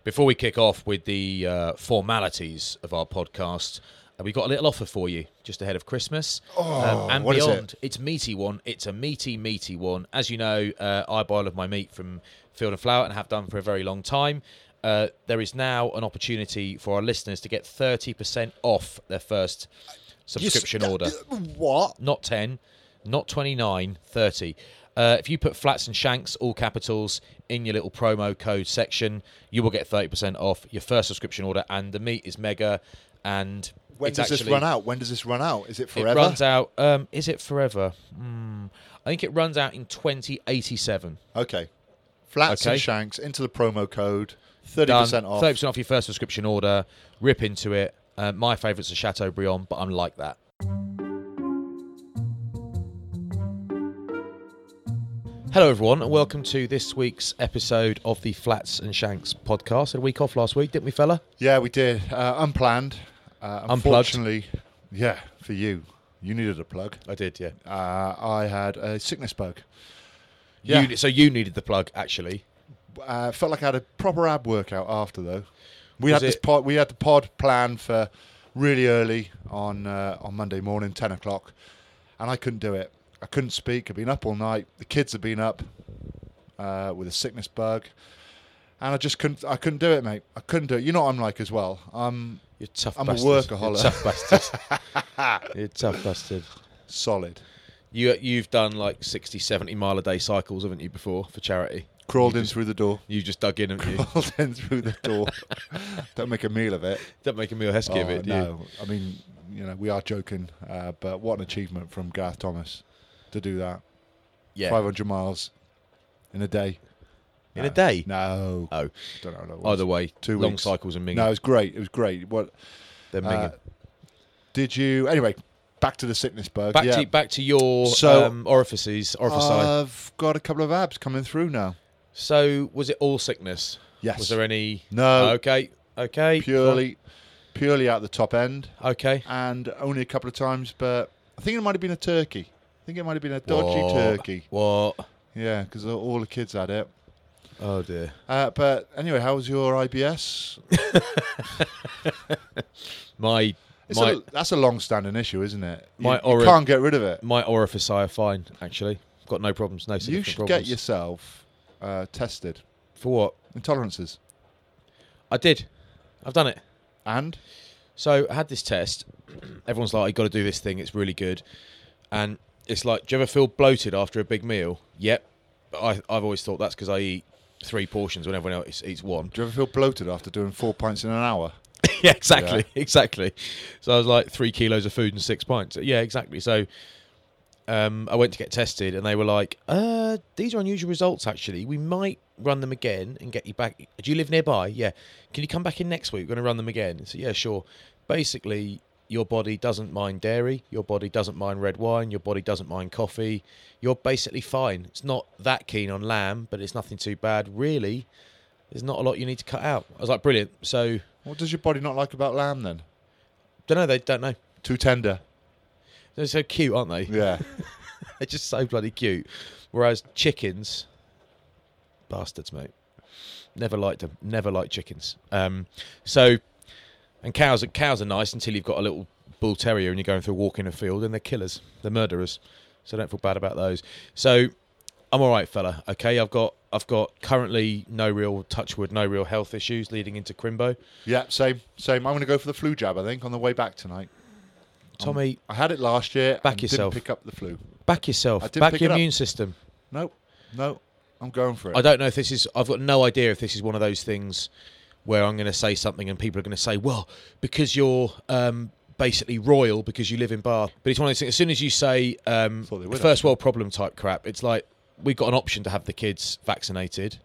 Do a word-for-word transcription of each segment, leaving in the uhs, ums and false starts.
Before we kick off with the uh, formalities of our podcast, uh, we've got a little offer for you just ahead of Christmas. Oh, um, and what is beyond. it? It's a meaty one. It's a meaty, meaty one. As you know, uh, I buy all of my meat from Field and Flower and have done for a very long time. Uh, there is now an opportunity for our listeners to get thirty percent off their first subscription You s- order. What? Not ten, not twenty-nine, thirty. Uh, if you put Flats and Shanks, all capitals, in your little promo code section, you will get thirty percent off your first subscription order. And the meat is mega. And When it's does actually, this run out? When does this run out? Is it forever? It runs out. Um, is it forever? Mm, I think it runs out in twenty eighty-seven. Okay. Flats Okay. and Shanks into the promo code. thirty percent Done. off. thirty percent off your first subscription order. Rip into it. Uh, my favourite's a Chateaubriand, but I'm like that. Hello, everyone, and welcome to this week's episode of the Flats and Shanks podcast. Had a week off last week, didn't we, fella? Yeah, we did. Uh, unplanned. Uh, Unplugged. unfortunately, yeah, for you. You needed a plug. I did, yeah. Uh, I had a sickness bug. Yeah. You, so you needed the plug, actually. Uh, felt like I had a proper ab workout after, though. We Was had this it- pod. We had the pod planned for really early on uh, on Monday morning, ten o'clock, and I couldn't do it. I couldn't speak. I've been up all night. The kids have been up uh, with a sickness bug, and I just couldn't. I couldn't do it, mate. I couldn't do it. You know what I'm like as well. I'm You're tough I'm a bastard. workaholic. You're tough bastard. You're tough bastard. solid. You, you've done like sixty, seventy mile a day cycles, haven't you, before, for charity? Crawled You in just- through the door. You just dug in, haven't you? Crawled in through the door. Don't make a meal of it. Don't make a meal hesky of Oh, it, do you? no, I mean, you know, we are joking, uh, but what an achievement from Gareth Thomas to do that. Yeah. five hundred miles in a day. In No. a day? No. Oh. Don't know what it was. Either way, Two long weeks. cycles and minging. No, it was great. It was great. What? They're uh, minging. did you? Anyway, back to the sickness bug. back, yeah. to, back to your So- um, orifices, orifici. I've got a couple of abs coming through now. so, was it all sickness? Yes. Was there any... No. Okay, okay. Purely, purely out the top end, Okay. and only a couple of times. But I think it might have been a turkey. I think it might have been a dodgy What? turkey. What? Yeah, because all the kids had it. Oh, dear. Uh, but anyway, how was your I B S? My... It's My, a, that's a long-standing issue, isn't it? You, My you ori- can't get rid of it. my orifici are fine, actually. Got no problems, no You significant should problems. get yourself uh, tested. For what? Intolerances. I did. I've done it. And? So I had this test. Everyone's like, you got to do this thing. It's really good. And it's like, do you ever feel bloated after a big meal? Yep. But I, I've always thought that's because I eat three portions when everyone else eats one. Do you ever feel bloated after doing four pints in an hour? Yeah, exactly, exactly. So I was like three kilos of food and six pints. Yeah, exactly. So um, I went to get tested, and they were like, "Uh, these are unusual results. Actually, we might run them again and get you back. Do you live nearby? Yeah. Can you come back in next week? We're going to run them again." So yeah, sure. Basically, your body doesn't mind dairy. Your body doesn't mind red wine. Your body doesn't mind coffee. You're basically fine. It's not that keen on lamb, but it's nothing too bad. Really, there's not a lot you need to cut out. I was like, brilliant. So. What does your body not like about lamb then? Don't know. They don't know. Too tender. They're so cute, aren't they? Yeah. They're just so bloody cute. Whereas chickens, bastards, mate. Never liked them. Never liked chickens. Um, so, and cows. Cows are nice until you've got a little bull terrier and you're going for a walk in a field, and they're killers. They're murderers. So don't feel bad about those. So I'm all right, fella. Okay, I've got I've got currently no real touch wood, no real health issues leading into Crimbo. Yeah, same, same. I'm going to go for the flu jab, I think, on the way back tonight. Tommy, I had it last year Back and yourself. didn't pick up the flu. back yourself. I didn't Back pick your it up. immune system. No, no, I'm going for it. I don't know if this is... I've got no idea if this is one of those things where I'm going to say something and people are going to say, well, because you're um, basically royal because you live in Bath. But it's one of those things, as soon as you say um, Thought they would, first world problem type crap, it's like we've got an option to have the kids vaccinated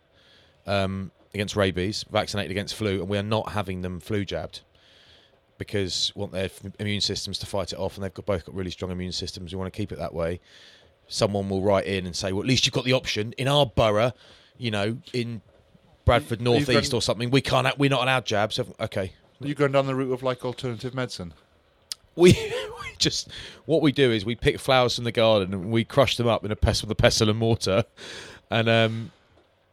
um, against rabies, vaccinated against flu, and we are not having them flu jabbed because we want their f- immune systems to fight it off, and they've got, both got really strong immune systems. We want to keep it that way. Someone will write in and say, well, at least you've got the option. In our borough, you know, in Bradford North You've East gone- or something, we can't. Ha- we're not allowed jabs. So, okay, Are you going down the route of like alternative medicine? we, we just what we do is we pick flowers from the garden and we crush them up in a pestle with a pestle and mortar, and um,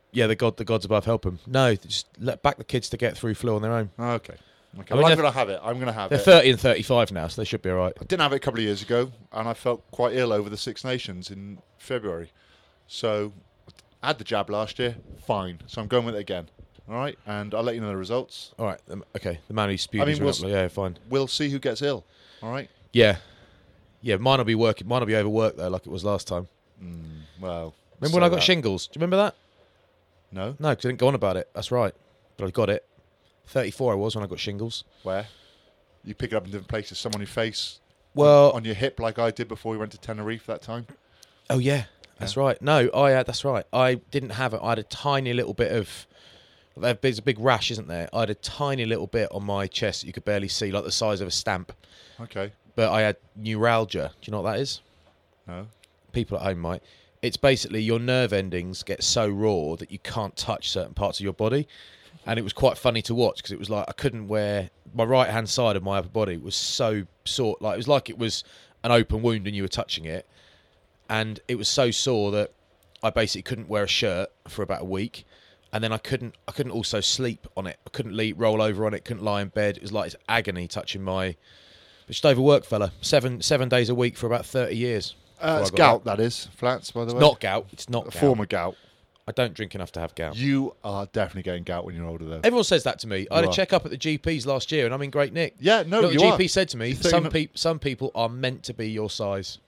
Yeah, the god, the gods above help them. No, just let back the kids to get through flu on their own. Okay. Okay. I mean, Well, I'm they're- going to have it. I'm going to have They're it. thirty and thirty-five now, so they should be all right. I didn't have it a couple of years ago, and I felt quite ill over the Six Nations in February. So I had the jab last year. Fine. So I'm going with it again. All right, and I'll let you know the results. All right, um, okay. The man who spewed I mean, his we'll result- yeah, fine. We'll see who gets ill. All right. Yeah, yeah. Mine will be working. Mine will be overworked though, like it was last time. Mm, well, Remember say when I got that. shingles? Do you remember that? No. No, because I didn't go on about it. That's right, but I got it. thirty-four I was when I got shingles. Where? You pick it up in different places. Some on your face. Well, on, on your hip, like I did before we went to Tenerife that time. oh yeah, that's right. No, I had. That's right. I didn't have it. I had a tiny little bit of. There's a big rash, isn't there? I had a tiny little bit on my chest that you could barely see, like the size of a stamp. Okay. But I had neuralgia. Do you know what that is? No. People at home might. It's basically your nerve endings get so raw that you can't touch certain parts of your body. And it was quite funny to watch because it was like I couldn't wear... My right-hand side of my upper body was so sore. Like, it was like it was an open wound and you were touching it. And it was so sore that I basically couldn't wear a shirt for about a week. And then I couldn't I couldn't also sleep on it. I couldn't leave, roll over on it, couldn't lie in bed. It was like it's agony touching my... Just overworked, fella. Seven seven days a week for about thirty years. Uh, before it's I got gout, that is. Flats, by the It's way. not gout. It's not a gout. form of gout. I don't drink enough to have gout. You are definitely getting gout when you're older, though. Everyone says that to me. I had You a are. check-up at the G P's last year and I'm in great nick. Yeah, no, Look, you the are. G P said to me, You're thirty some, no- peop some people are meant to be your size.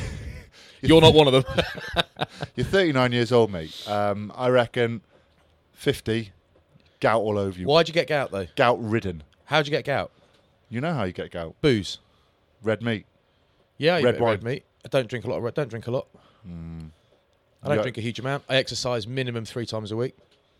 You're not one of them. You're thirty-nine years old, mate. Um, I reckon fifty, gout all over you. Why'd you get gout, though? Gout ridden. How'd you get gout? You know how you get gout. Booze. Red meat. Yeah, you Red red, wine. red meat. I don't drink a lot of red. Don't drink a lot. I don't Yeah. drink a huge amount. I exercise minimum three times a week.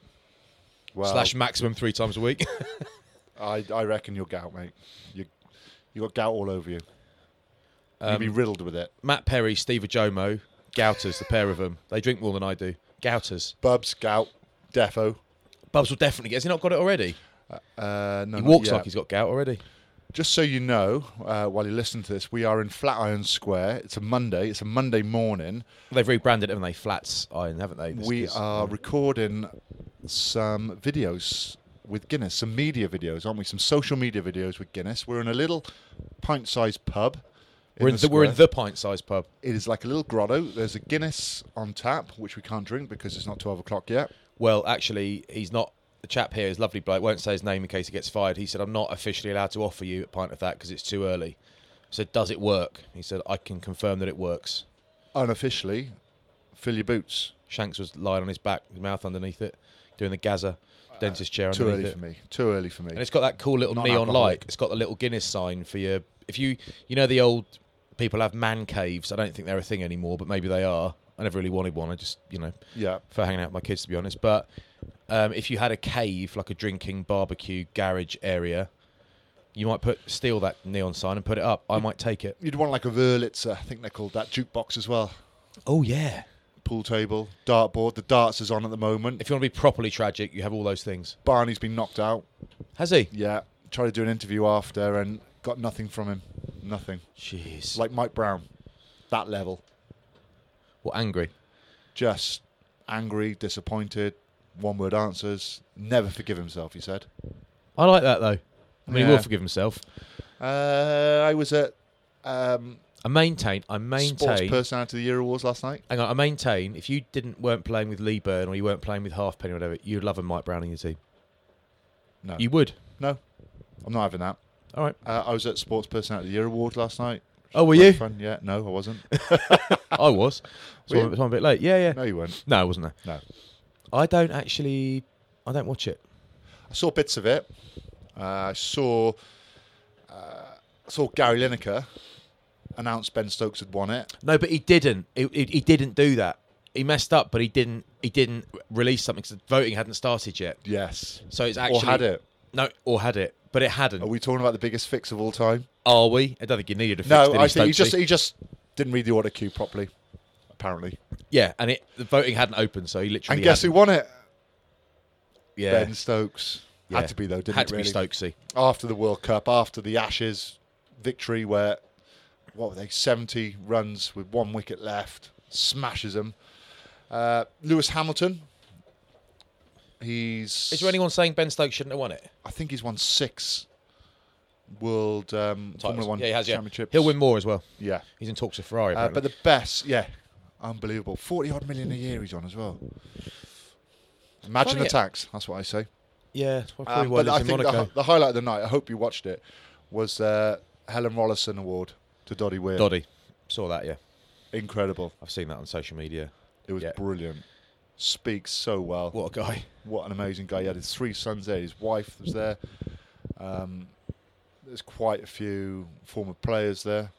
Well, Slash maximum three times a week. I, I reckon you're gout, mate. You you got gout all over you. You'll Um, be riddled with it. Matt Perry, Steve Ajomo, Gouters, the pair of them. They drink more than I do. Gouters. Bubs, gout, defo. Bubs will definitely get. Has he not got it already? Uh, no, He not walks yet. like he's got gout already. Just so you know, uh, while you listen to this, we are in Flatiron Square. It's a Monday. It's a Monday morning. They've rebranded it, haven't they? Flats Iron, haven't they? This- We this- are recording some videos with Guinness, some media videos, aren't we? Some social media videos with Guinness. We're in a little pint-sized pub. We're in, the the, we're in square. the pint-sized pub. It is like a little grotto. There's a Guinness on tap, which we can't drink because it's not twelve o'clock yet. Well, actually, he's not. The chap here is a lovely bloke. Won't say his name in case he gets fired. He said, "I'm not officially allowed to offer you a pint of that because it's too early." I said, "Does it work?" He said, "I can confirm that it works." Unofficially, fill your boots. Shanks was lying on his back, his mouth underneath it, doing the Gaza dentist chair Too underneath early it. for me. Too early for me. And it's got that cool little neon Non-alcoholic. light. It's got the little Guinness sign for your. If you, you know, the old people have man caves. I don't think they're a thing anymore, but maybe they are. I never really wanted one. I just, you know, Yeah. for hanging out with my kids, to be honest. But um, if you had a cave, like a drinking barbecue garage area, you might put steal that neon sign and put it up. I might take it. You'd want like a Wurlitzer, I think they're called that, jukebox as well. Oh yeah. Pool table, dartboard. The darts is on at the moment. If you want to be properly tragic, you have all those things. Barney's been knocked out. Has he? Yeah. Tried to do an interview after and got nothing from him. Nothing. Jeez. Like Mike Brown. That level. What, angry? Just angry, disappointed, one word answers. Never forgive himself, he said. I like that though. I mean, he Yeah. will forgive himself. Uh, I was at um, I maintain. I Sports maintain. Personality of the Year Awards last night. Hang on. I maintain. If you didn't weren't playing with Lee Byrne or you weren't playing with Halfpenny or whatever, you'd love a Mike Brown in your team. No. You would. No. I'm not having that. All right. Uh, I was at Sports Personality of the Year Awards last night. Oh, were Quite you? Fun. Yeah. No, I wasn't. I was. So Were I'm, you? so I'm a bit late. Yeah, yeah. No, you weren't. No, I wasn't there. No. I don't actually. I don't watch it. I saw bits of it. Uh, I saw uh, I saw Gary Lineker announce Ben Stokes had won it. No, but he didn't. He, he, he didn't do that. He messed up, but he didn't. He didn't release something because the voting hadn't started yet. Yes. So it's actually Or had it. No, or had it, but it hadn't. Are we talking about the biggest fix of all time? Are we? I don't think you needed a fix. No, did he, I think he Stokesy? just he just didn't read the order queue properly. Apparently. Yeah, and it the voting hadn't opened, so he literally. And guess who hadn't. won it? Yeah, Ben Stokes. yeah. Had to be though, didn't Had it? to really? be Stokesy. After the World Cup, after the Ashes victory, where what were they? Seventy runs with one wicket left, smashes them. Uh, Lewis Hamilton He's. Is there anyone saying Ben Stokes shouldn't have won it? I think he's won six World um, Formula One yeah, he has, yeah. Championships. He'll win more as well. Yeah. He's in talks with Ferrari. Uh, but the best, yeah, unbelievable. forty odd million a year he's on as well. Imagine Funny the tax. That's what I say. yeah, well, probably Um, why but he I lives in think the, Monaco. hi- the highlight of the night, I hope you watched it, was uh, Helen Rollison Award to Doddy Weir. Doddy. Saw that, yeah. Incredible. I've seen that on social media. It was Yeah. brilliant. Speaks so well. What a guy. What an amazing guy. He had his three sons there. His wife was there. Um, there's quite a few former players there.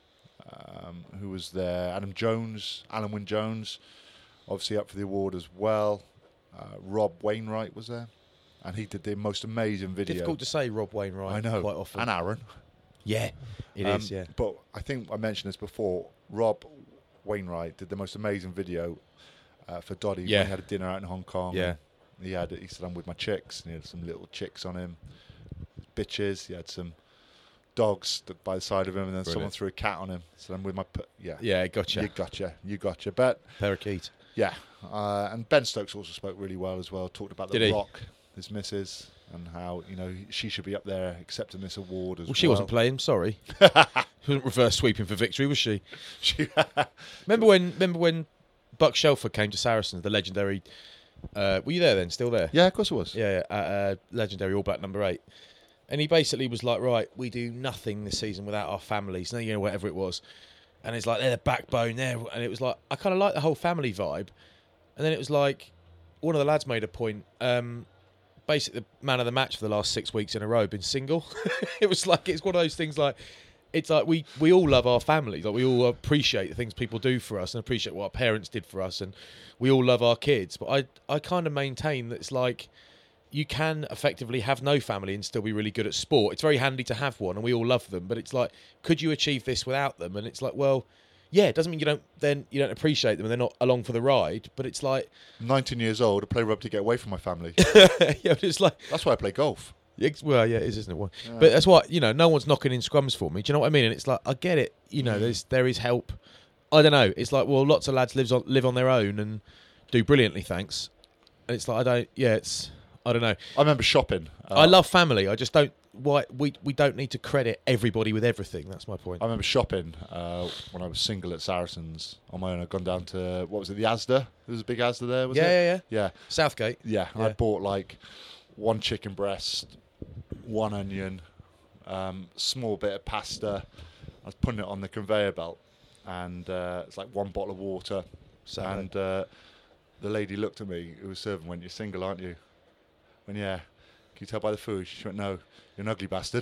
Um, who was there? Adam Jones, Alan Wynne Jones, obviously up for the award as well. Uh, Rob Wainwright was there, and he did the most amazing video. Difficult to say Rob Wainwright I know. quite often. And Aaron. yeah, it is. Um, yeah. But I think I mentioned this before. Rob Wainwright did the most amazing video uh, for Doddy Yeah. when he had a dinner out in Hong Kong. Yeah. And He had. He said, "I'm with my chicks," and he had some little chicks on him, bitches. He had some dogs that by the side of him, and then someone Brilliant. threw a cat on him. So I'm with my. P- yeah. Yeah, gotcha. You gotcha. You gotcha. But Parakeet. yeah, uh, and Ben Stokes also spoke really well as well. Talked about the Did he? Rock, his missus, and how you know she should be up there accepting this award as well. Well, she wasn't playing. Sorry, she wasn't reverse sweeping for victory, was she? She Remember when? Remember when Buck Shelford came to Saracens, the legendary. Uh, were you there then? Still there? yeah, of course it was. Yeah, yeah, uh, uh, legendary All Black number eight. And he basically was like, right, we do nothing this season without our families. No, you know, whatever it was. And it's like, they're the backbone there. And it was like, I kind of like the whole family vibe. And then it was like, one of the lads made a point. Um, basically, the man of the match for the last six weeks in a row been single. It was like, it's one of those things like, it's like we, we all love our families. Like we all appreciate the things people do for us and appreciate what our parents did for us. And we all love our kids. But I, I kind of maintain that it's like, you can effectively have no family and still be really good at sport. It's very handy to have one, and we all love them. But it's like, could you achieve this without them? And it's like, well, yeah, it doesn't mean you don't then you don't appreciate them and they're not along for the ride. But it's like, nineteen years old, I play rugby to get away from my family. yeah, but it's like, That's why I play golf. it's- well, yeah, it is, isn't it? Well, Yeah. But that's what you know. No one's knocking in scrums for me. Do you know what I mean? And it's like, I get it. You know, there's there is help. I don't know. It's like, well, lots of lads lives on live on their own and do brilliantly, thanks. And it's like, I don't. Yeah, it's. I don't know. I remember shopping. Uh, I love family. I just don't. Why we we don't need to credit everybody with everything. That's my point. I remember shopping uh, when I was single at Saracens on my own. I'd gone down to, what was it, the Asda? There was a big Asda there, was yeah, it? yeah, yeah. Yeah, Southgate. yeah. And I Yeah. bought like one chicken breast, one onion, um, small bit of pasta. I was putting it on the conveyor belt, and uh, it's like one bottle of water. Saturday. And uh, the lady looked at me who was serving, went, "You're single, aren't you?" When yeah, can you tell by the food? She went, "No, you're an ugly bastard."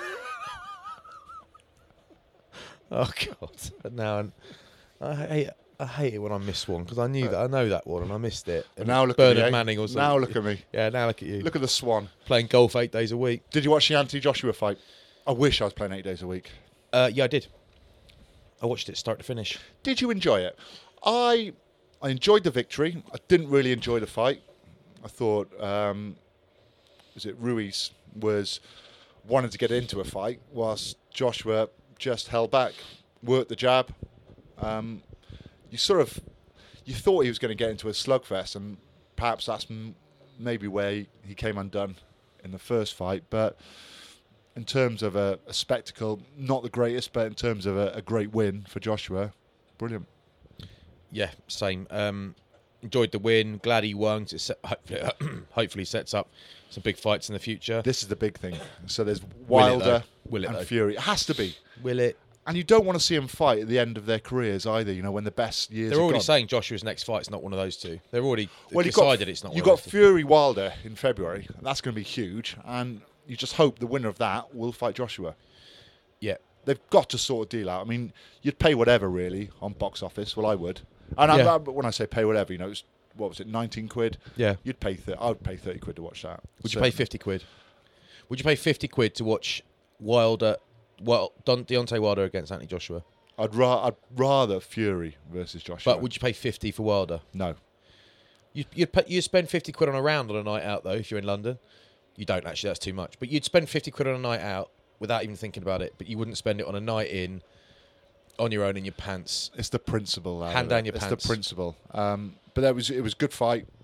Oh God! But now I hate I hate it when I miss one because I knew that I know that one and I missed it. But And now look Bernard at me. eh? Manning or something. Now look at me. Yeah, now look at you. Look at the swan. Playing golf eight days a week. Did you watch the Anthony Joshua fight? I wish I was playing eight days a week. Uh, yeah, I did. I watched it start to finish. Did you enjoy it? I I enjoyed the victory. I didn't really enjoy the fight. I thought, um, was it Ruiz was wanted to get into a fight, whilst Joshua just held back, worked the jab. Um, you sort of you thought he was going to get into a slugfest, and perhaps that's m- maybe where he, he came undone in the first fight. But in terms of a, a spectacle, not the greatest, but in terms of a, a great win for Joshua, brilliant. Yeah, same. Um, enjoyed the win. Glad he won. It set, hopefully, hopefully sets up some big fights in the future. This is the big thing. So there's Will it, Wilder though? Will it, and though? Fury. It has to be. Will it? And you don't want to see them fight at the end of their careers either, you know, when the best years They're are already gone. saying Joshua's next fight's not one of those two. They're already Well, you've decided got, it's not You've one got of those two. Fury Wilder in February. And that's going to be huge. And you just hope the winner of that will fight Joshua. Yeah. They've got to sort of deal out. I mean, you'd pay whatever, really, on box office. Well, I would. And I, Yeah. I, when I say pay whatever, you know, it's, what was it, nineteen quid? Yeah. You'd pay, th- I would pay thirty quid to watch that. Would you pay fifty quid? Would you pay fifty quid to watch Wilder, well, Don, Deontay Wilder against Anthony Joshua? I'd, ra- I'd rather Fury versus Joshua. But would you pay fifty for Wilder? No. You, you'd, pay, you'd spend fifty quid on a round on a night out, though, if you're in London. You don't, actually, that's too much. But you'd spend fifty quid on a night out without even thinking about it, but you wouldn't spend it on a night in, on your own in your pants. It's the principle. out Hand of down it. your it's pants. the principle. Um, but that was it was a good fight.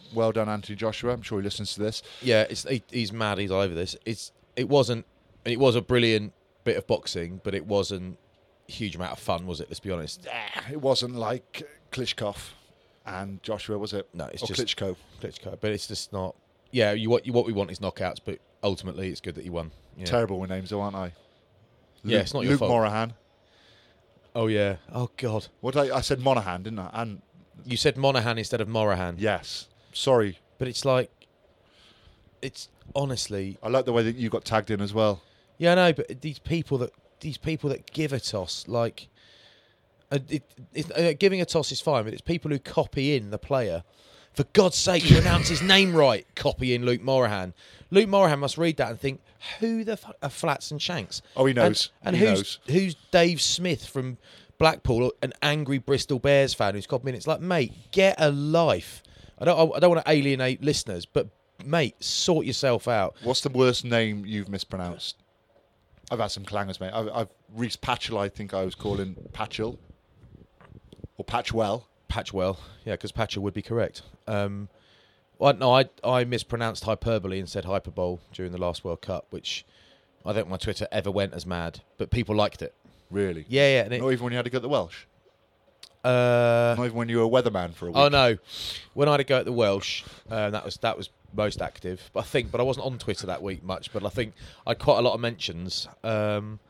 well done, Anthony Joshua. I'm sure he listens to this. Yeah, it's he, he's mad. He's all over this. It's it wasn't. It was a brilliant bit of boxing, but it wasn't a huge amount of fun, was it? Let's be honest. It wasn't like Klitschko and Joshua, was it? No, it's or just Klitschko. Klitschko, but it's just not. Yeah, you what you what we want is knockouts, but ultimately it's good that you won. Yeah. Terrible with names, though, aren't I? Yeah, Luke, it's not your Luke fault. Morahan. Oh yeah. Oh god. What did I, I said Monahan, didn't I? And You said Monaghan instead of Morahan. yes, sorry. But it's like, it's honestly. I like the way that you got tagged in as well. Yeah, I know, but these people that these people that give a toss, like, uh, it, it, uh, giving a toss is fine, but it's people who copy in the player. For God's sake, pronounce his name right. Copy in Luke Morahan. Luke Morahan must read that and think, who the fuck are Flats and Shanks? Oh, he knows. And, and He who's knows. who's Dave Smith from Blackpool, an angry Bristol Bears fan who's copying? It's like, mate, get a life. I don't I don't want to alienate listeners, but mate, sort yourself out. What's the worst name you've mispronounced? I've had some clangers, mate. I've, I've Reese Patchell, I think I was calling Patchell. Or Patchwell. Patchwell, yeah, because Patchell would be correct. Um, well, no, I I mispronounced hyperbole and said hyperbole during the last World Cup, which I don't think my Twitter ever went as mad, but people liked it. Really? Yeah, yeah. And it, Not even when you had to go at the Welsh? uh, Not even when you were a weatherman for a week? oh no, when I had to go at the Welsh, uh, that was that was most active. But I think, but I wasn't on Twitter that week much. But I think I had quite a lot of mentions. Um,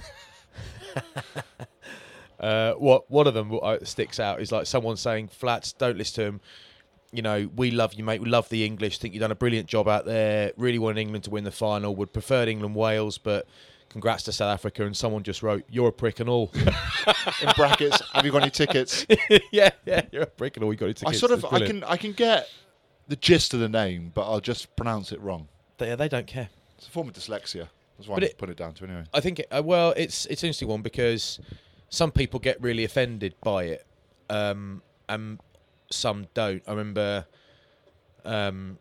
Uh, what one of them what sticks out is like someone saying, "Flats, don't listen to him. You know, we love you, mate. We love the English. Think you've done a brilliant job out there. Really wanted England to win the final. Would preferred England Wales, but congrats to South Africa." And someone just wrote, "You're a prick and all." In brackets, have you got any tickets? yeah, yeah, you're a prick and all. You got your I tickets. sort of, It's I brilliant. can, I can get the gist of the name, but I'll just pronounce it wrong. They, they don't care. It's a form of dyslexia. That's why But I it- put it down to anyway. I think, it, uh, well, it's it's an interesting one because some people get really offended by it, um, and some don't. I remember, um,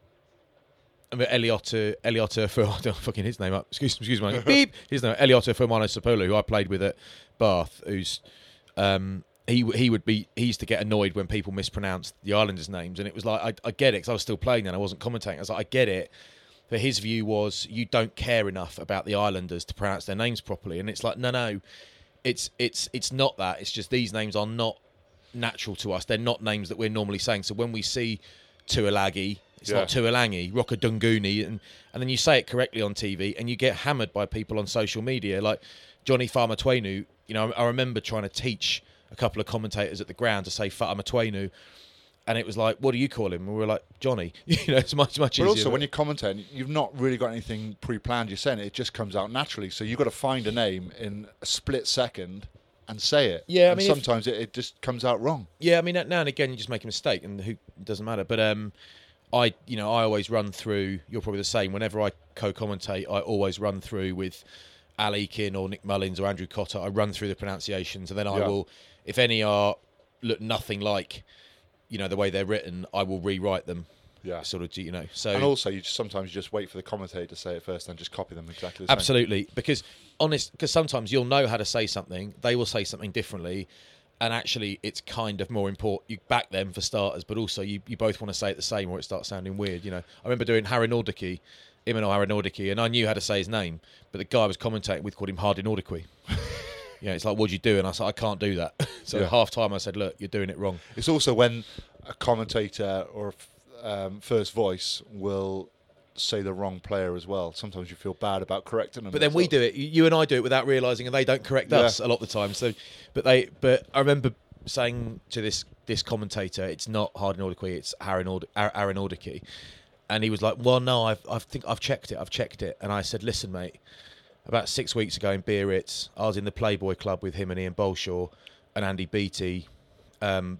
I mean, Eliota, Eliota for oh, fucking his name up. Excuse, excuse me. Beep. His name, Eliota Firmino Sapolo, who I played with at Bath. Who's um, he he would be he used to get annoyed when people mispronounced the Islanders' names, and it was like I, I get it because I was still playing then. I wasn't commentating. I was like, I get it. But his view was you don't care enough about the Islanders to pronounce their names properly, and it's like no, no, it's it's it's not that. It's just these names are not natural to us. They're not names that we're normally saying. So when we see Tuilagi, it's Yeah. not Tuilangi, Rockadunguni, and and then you say it correctly on T V, and you get hammered by people on social media like Johnny Farmatwenu. You know, I remember trying to teach a couple of commentators at the ground to say Farmatwenu. And it was like, what do you call him? And we were like, Johnny. You know, it's much, much But easier. also, when you commentate, you've not really got anything pre-planned. You're saying it; it just comes out naturally. So you've got to find a name in a split second and say it. Yeah, I and mean, if- sometimes it, it just comes out wrong. Yeah, I mean, now and again, you just make a mistake, and who it doesn't matter. But um, I, you know, I always run through. You're probably the same. Whenever I co-commentate, I always run through with Al Eakin or Nick Mullins or Andrew Cotter. I run through the pronunciations, and then I Yeah. will, if any are look nothing like, you know, the way they're written, I will rewrite them. Yeah. Sort of, you know. So And also, you just, sometimes you just wait for the commentator to say it first, and just copy them exactly the same. absolutely, because honest, because sometimes you'll know how to say something, they will say something differently, and actually, it's kind of more important. You back them for starters, but also you, you both want to say it the same, or it starts sounding weird. You know, I remember doing Harry Nordicki, Imano Harry Nordicki, and I knew how to say his name, but the guy I was commentating with called him Hardy Nordicki. Yeah, it's like, what'd you do? And I said, I can't do that. So Yeah. at half time, I said, look, you're doing it wrong. It's also when a commentator or um, first voice will say the wrong player as well. Sometimes you feel bad about correcting them. But then we do it. You and I do it without realising, and they don't correct Yeah. us a lot of the time. So, but they. But I remember saying to this this commentator, "It's not Hardy Nordicki, it's Aaron Ord- Aaron Nordicki," and he was like, "Well, no, I've I think I've checked it. I've checked it." And I said, "Listen, mate. About six weeks ago in Biarritz, I was in the Playboy Club with him and Ian Bolshaw and Andy Beattie. Um,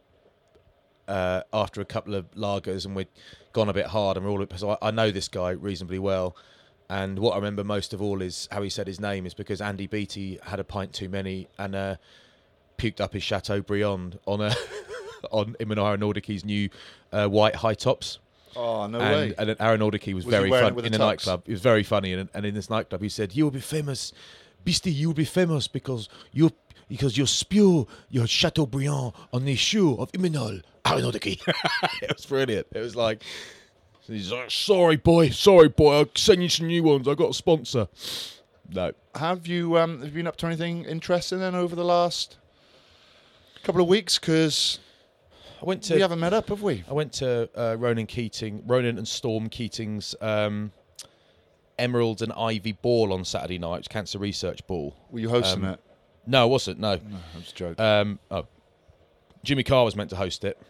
uh, after a couple of lagers, and we'd gone a bit hard, and we're all so I, I know this guy reasonably well. And what I remember most of all is how he said his name is because Andy Beattie had a pint too many and uh, puked up his Chateaubriand on a on Imanara Nordicki's new uh, white high tops. Oh, no and, way. and then Aaron Nordicki was, Was he very wearing fun it with in the the tux? nightclub. He was very funny, and, and in this nightclub, he said, "You will be famous, Beastie. You will be famous because you because you spew your Chateaubriand on the shoe of Imanol "Oh, no, Dickie." It was brilliant. It was like, he's like, "Sorry, boy. Sorry, boy. I'll send you some new ones. I got a sponsor." No. Have you um, have you been up to anything interesting then over the last couple of weeks? Because I went to. we haven't met up, have we? I went to uh, Ronan Keating, Ronan and Storm Keating's um, Emerald and Ivy Ball on Saturday night. It was Cancer Research Ball. Were you hosting Um, it? No, I wasn't. No. No, I was joking. Um, oh, Jimmy Carr was meant to host it,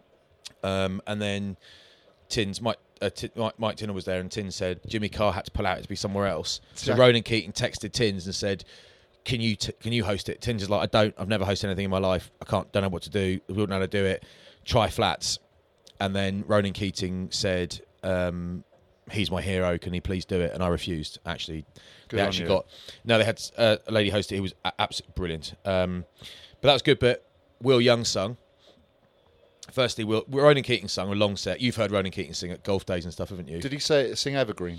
um, and then Tins, Mike, uh, T- Mike, Mike Tinner was there, and Tins said Jimmy Carr had to pull out to be somewhere else. So Yeah. Ronan Keating texted Tins and said, "Can you t- can you host it?" Tins is like, "I don't. I've never hosted anything in my life. I can't. Don't know what to do. I wouldn't know how to do it. Try flats." And then Ronan Keating said, um, "He's my hero. Can he please do it?" And I refused. Actually, Good they on actually you. got no. They had uh, a lady host it who was a- absolutely brilliant. Um, but that was good. But Will Young sung. Firstly, Will, Ronan Keating sung a long set. You've heard Ronan Keating sing at golf days and stuff, haven't you? Did he say sing Evergreen?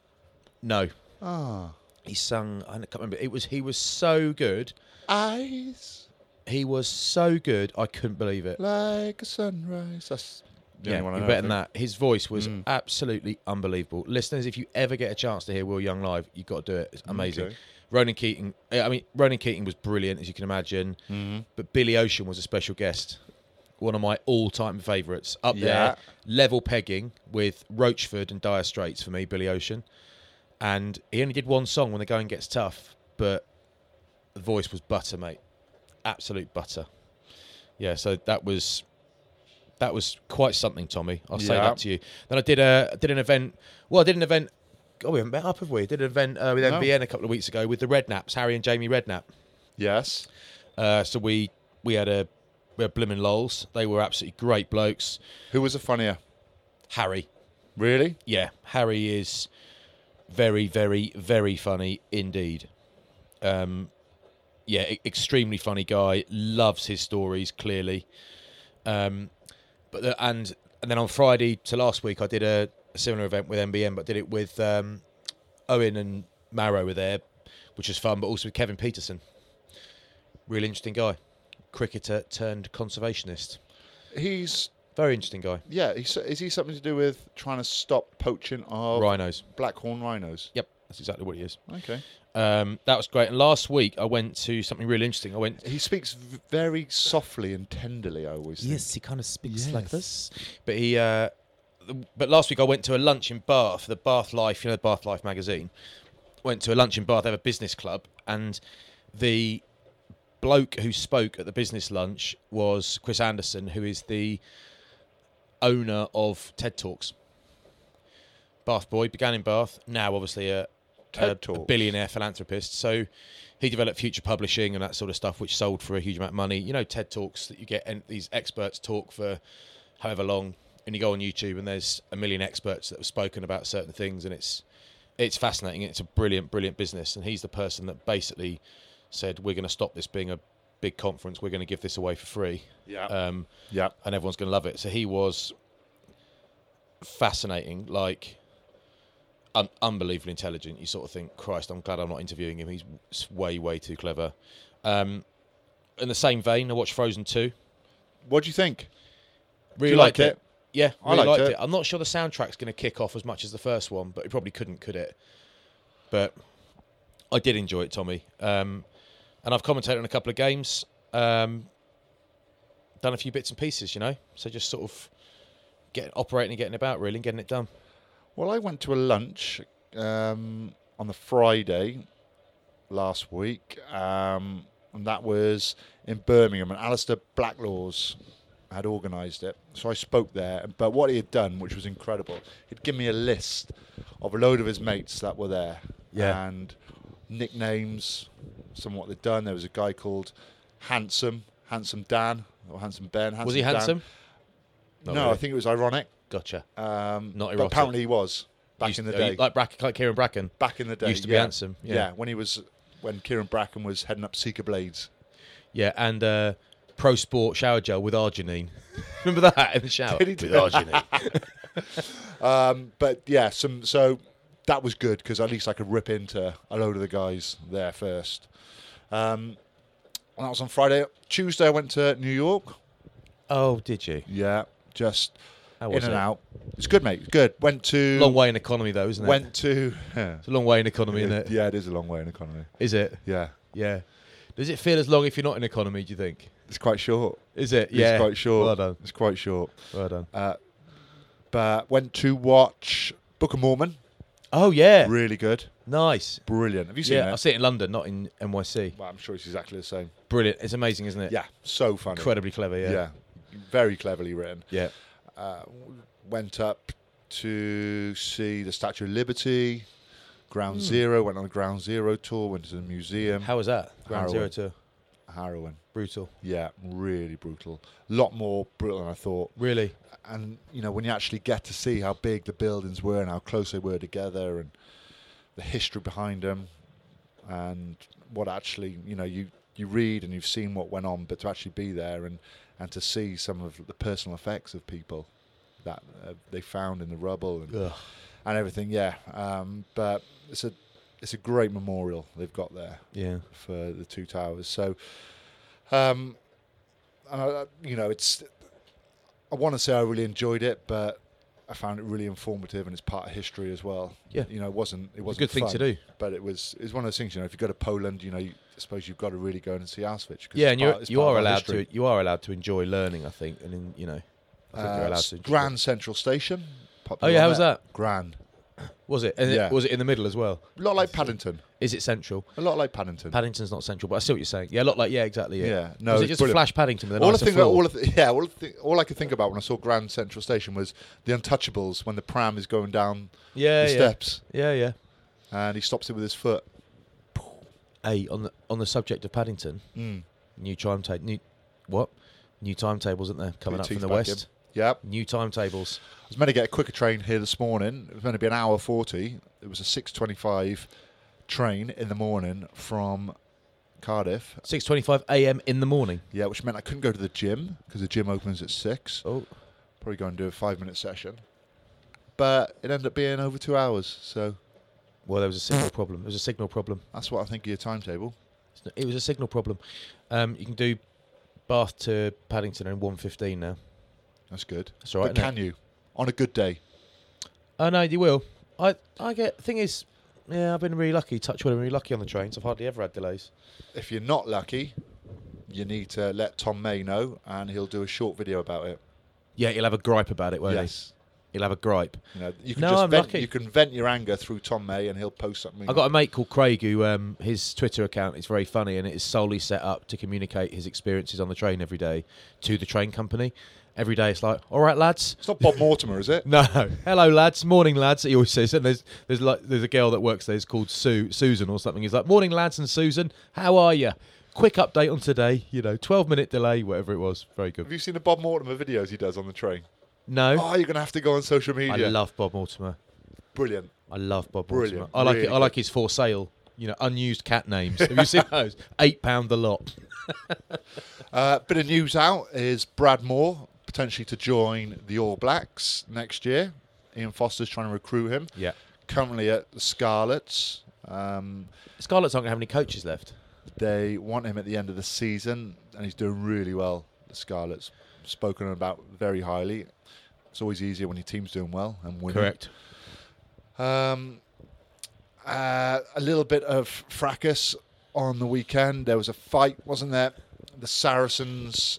No, Ah, he sung. I can't remember. It was he was so good. eyes He was so good. I couldn't believe it. like a sunrise. That's the Yeah, only one I you're know, better I than think. that. His voice was Mm. absolutely unbelievable. Listeners, if you ever get a chance to hear Will Young live, you've got to do it. It's amazing. Okay. Ronan Keating, I mean, Ronan Keating was brilliant, as you can imagine. Mm-hmm. But Billy Ocean was a special guest. One of my all-time favourites. Up Yeah. there, level pegging with Roachford and Dire Straits for me, Billy Ocean. And he only did one song when the going gets tough, but the voice was butter, mate. Absolute butter. Yeah, so that was that was quite something, Tommy. I'll say Yeah. that to you. Then I did a I did an event. Well, I did an event. Oh, we haven't met up, have we? I did an event uh, with No. M B N a couple of weeks ago with the Redknaps, Harry and Jamie Redknapp. Yes. Uh, so we we had a we had Blimmin' Lols. They were absolutely great blokes. Who was the funnier? Harry, Really? yeah, Harry is very, very, very funny indeed. Um, yeah, e- extremely funny guy. Loves his stories clearly. Um, but the, and and then on Friday to last week, I did a, a similar event with M B N, but did it with um, Owen and Marrow were there, which was fun. But also with Kevin Peterson, really interesting guy, cricketer turned conservationist. He's Very interesting guy. yeah. He's, is he something to do with trying to stop poaching of Rhinos. blackhorn rhinos? Yep, that's exactly what he is. Okay. Um, that was great. And last week I went to something really interesting. I went. He speaks v- very softly and tenderly. I always think. Yes, he kind of speaks Yes. like this. But he. Uh, but last week I went to a lunch in Bath, the Bath Life, you know, the Bath Life magazine. Went to a lunch in Bath. They have a business club, and the bloke who spoke at the business lunch was Chris Anderson, who is the owner of TED Talks. Bath boy, began in Bath. Now, obviously, a, TED a, a Talks. billionaire philanthropist. So he developed Future Publishing and that sort of stuff, which sold for a huge amount of money. You know, TED Talks that you get, and these experts talk for however long, and you go on YouTube and there's a million experts that have spoken about certain things, and it's it's fascinating. It's a brilliant, brilliant business, and he's the person that basically said, "We're going to stop this being a big conference. We're going to give this away for free." Yeah. Um, yeah. and everyone's going to love it. So he was fascinating, like un- unbelievably intelligent. You sort of think, Christ, I'm glad I'm not interviewing him. He's s- way, way too clever. Um, in the same vein, I watched Frozen two. What do you think? Really you liked like it. it? Yeah, I really liked liked it. it. I'm not sure the soundtrack's going to kick off as much as the first one, but it probably couldn't, could it? But I did enjoy it, Tommy. Um, and I've commentated on a couple of games. Um, done a few bits and pieces, you know. So just sort of getting operating and getting about, really, and getting it done. Well, I went to a lunch um, on the Friday last week, um, and that was in Birmingham, and Alistair Blacklaws had organised it. So I spoke there, but what he had done, which was incredible, he'd given me a list of a load of his mates that were there. Yeah. And nicknames, some of what they'd done. There was a guy called Handsome, Handsome Dan, or Handsome Ben. Handsome Was he Dan. handsome? No, Not really. I think it was ironic. Gotcha. Um, Not but erotic. apparently he was back Used- in the uh, day. like Bracken, like Kieran Bracken. back in the day, used to be yeah. handsome, yeah. Yeah. when he was when Kieran Bracken was heading up Seeker Blades. Yeah, and uh, Pro Sport shower gel with arginine. Remember that in the shower? Did he do with that? arginine. Um, but yeah, some so that was good because at least I could rip into a load of the guys there first. Um, and that was on Friday. Tuesday I went to New York. Oh, did you? Yeah, just How in was and it? out. It's good, mate. It's good. Went to Long way in economy, though, isn't it? Went to. It's a long way in economy, isn't it? Yeah, it is a long way in economy. Is it? Yeah, Yeah. Does it feel as long if you're not in economy, do you think? it's quite short. Is it? Yeah. It's quite short. Well done. It's quite short. Well done. Uh, but went to watch Book of Mormon. Oh, yeah. Really good. Nice. Brilliant. Have you seen Yeah, I it? see it in London, not in N Y C. Well, I'm sure it's exactly the same. Brilliant. It's amazing, isn't it? Yeah, so funny. Incredibly clever, yeah. Yeah, very cleverly written. Yeah. Uh, went up to see the Statue of Liberty, Ground Hmm. Zero. Went on a Ground Zero tour. Went to the museum. How was that? Ground Zero Harrowing. to Harrowing. brutal. Yeah, really brutal. A lot more brutal than I thought. Really? And you know, when you actually get to see how big the buildings were and how close they were together, and the history behind them, and what actually, you know, you you read and you've seen what went on, but to actually be there and and to see some of the personal effects of people that uh, they found in the rubble and, Ugh. and everything. Yeah, um, but it's a it's a great memorial they've got there Yeah. for the two towers. So, um, and I, you know, it's. I want to say I really enjoyed it, but I found it really informative, and it's part of history as well. Yeah. You know, it wasn't. It It's a wasn't good thing fun, to do. but it was. It's one of those things. You know, if you go to Poland, you know, you, I suppose you've got to really go and see Auschwitz. 'cause Yeah, it's and you're, part- it's you part are of our allowed history. to you are allowed to enjoy learning, I think, and in, you know, I think you're Uh, allowed to. enjoy Grand it. Central Station. Oh popular yeah, how on was there. that? Grand. Was it? And Yeah. it, was it in the middle as well? A lot like Paddington. Is it central? A lot like Paddington. Paddington's not central, but I see what you're saying. Yeah, a lot like yeah, exactly. Yeah. Yeah, no, was it it's just brilliant. Flash Paddington with a all I nicer think, floor? all I th- yeah, all I, th- all I could think about when I saw Grand Central Station was the Untouchables when the pram is going down yeah, the yeah, steps yeah, yeah. and he stops it with his foot. Hey, on the on the subject of Paddington, Mm. new timetable, new what? New timetables, isn't there, coming Put up your from teeth the back west? Yep. New timetables. I was meant to get a quicker train here this morning. It was meant to be an hour forty. It was a six twenty-five train in the morning from Cardiff. six twenty-five a m in the morning. Yeah, which meant I couldn't go to the gym because the gym opens at six. Oh, Probably go and do a five-minute session. But it ended up being over two hours, so well, there was a signal problem. There was a signal problem. that's what I think of your timetable. It was a signal problem. Um, you can do Bath to Paddington in one fifteen now. That's good. That's all right. But can you? On a good day? Oh no, you will. I I get. Thing is, yeah, I've been really lucky. Touch wood, I've been really lucky on the trains. I've hardly ever had delays. If you're not lucky, you need to let Tom May know, and he'll do a short video about it. Yeah, he'll have a gripe about it, won't yes. he? He'll have a gripe. You know, you can No, just I'm vent, lucky. you can vent your anger through Tom May, and he'll post something. I've got a mate called Craig who um, his Twitter account is very funny, and it is solely set up to communicate his experiences on the train every day to the train company. Every day it's like, all right, lads. It's not Bob Mortimer, is it? No, hello, lads. Morning, lads. He always says, and there's there's like there's a girl that works there. It's called Sue Susan or something. He's like, morning, lads, and Susan. How are you? Quick update on today. You know, twelve minute delay, whatever it was. Very good. Have you seen the Bob Mortimer videos he does on the train? No, Oh, you're gonna have to go on social I media. love Bob Mortimer. Brilliant. I love Bob Brilliant. Mortimer. I like Really it. I like good. his for sale. You know, unused cat names. Have you seen those? Eight pound a lot. Uh, bit of news out is Brad Moore potentially to join the All Blacks next year. Ian Foster's trying to recruit him. Yeah. Currently at the Scarlets. Um, Scarlets aren't going to have any coaches left. they want him at the end of the season, and he's doing really well. The Scarlets, spoken about very highly. It's always easier when your team's doing well and winning. Correct. Um, uh, a little bit of fracas on the weekend. There was a fight, wasn't there? The Saracens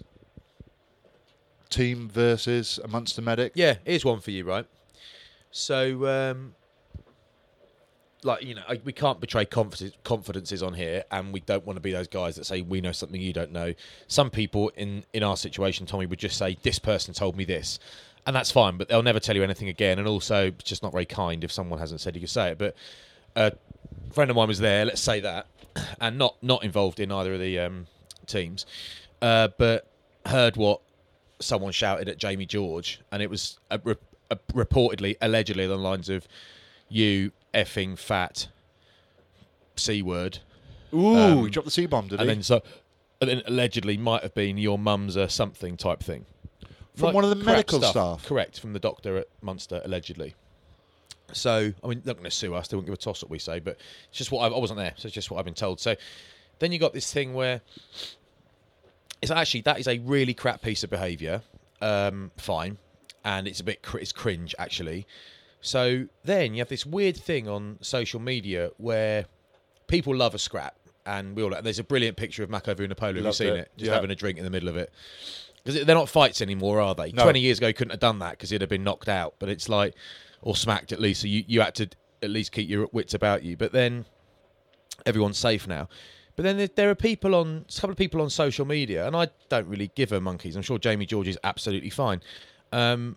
team versus a Munster medic. Yeah, here's one for you, right? So, um, like, you know, I, we can't betray confidence, confidences on here, and we don't want to be those guys that say we know something you don't know. Some people in, in our situation, Tommy, would just say, this person told me this. And that's fine, but they'll never tell you anything again. And also, it's just not very kind if someone hasn't said you can say it. But a friend of mine was there, let's say that, and not, not involved in either of the um, teams, uh, but heard what someone shouted at Jamie George, and it was a, a, a, reportedly, allegedly, along the lines of, you effing fat C word. Ooh, Um, he dropped the C bomb, did And he? then, so, and then allegedly might have been your mum's a something type thing. From Like one of the crap medical stuff. staff. Correct, from the doctor at Munster, allegedly. So, I mean, they're not going to sue us. They won't give a toss what we say, but it's just what I've, I wasn't there, so it's just what I've been told. So, then you got this thing where it's actually that is a really crap piece of behaviour. Um, fine, and it's a bit cr- it's cringe actually. So then you have this weird thing on social media where people love a scrap, and we all. There's a brilliant picture of Mako Vunipola. Have you Loved seen it? it. Just Yeah. having a drink in the middle of it. Because they're not fights anymore, are they? No. Twenty years ago, couldn't have done that because he'd have been knocked out. But it's like, or smacked at least. So you, you had to at least keep your wits about you. But then everyone's safe now. But then there, there are people on, a couple of people on social media, and I don't really give a monkeys. I'm sure Jamie George is absolutely fine. Um,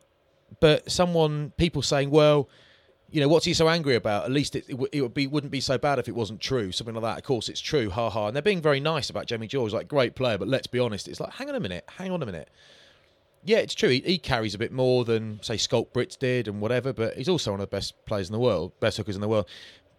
but someone, people saying, well, you know, what's he so angry about? At least it, it, w- it would be wouldn't be so bad if it wasn't true. Something like that. Of course, it's true. Ha ha. And they're being very nice about Jamie George, like great player. But let's be honest, it's like, hang on a minute, hang on a minute. Yeah, it's true. He, he carries a bit more than say Schalk Brits did and whatever. But he's also one of the best players in the world, best hookers in the world.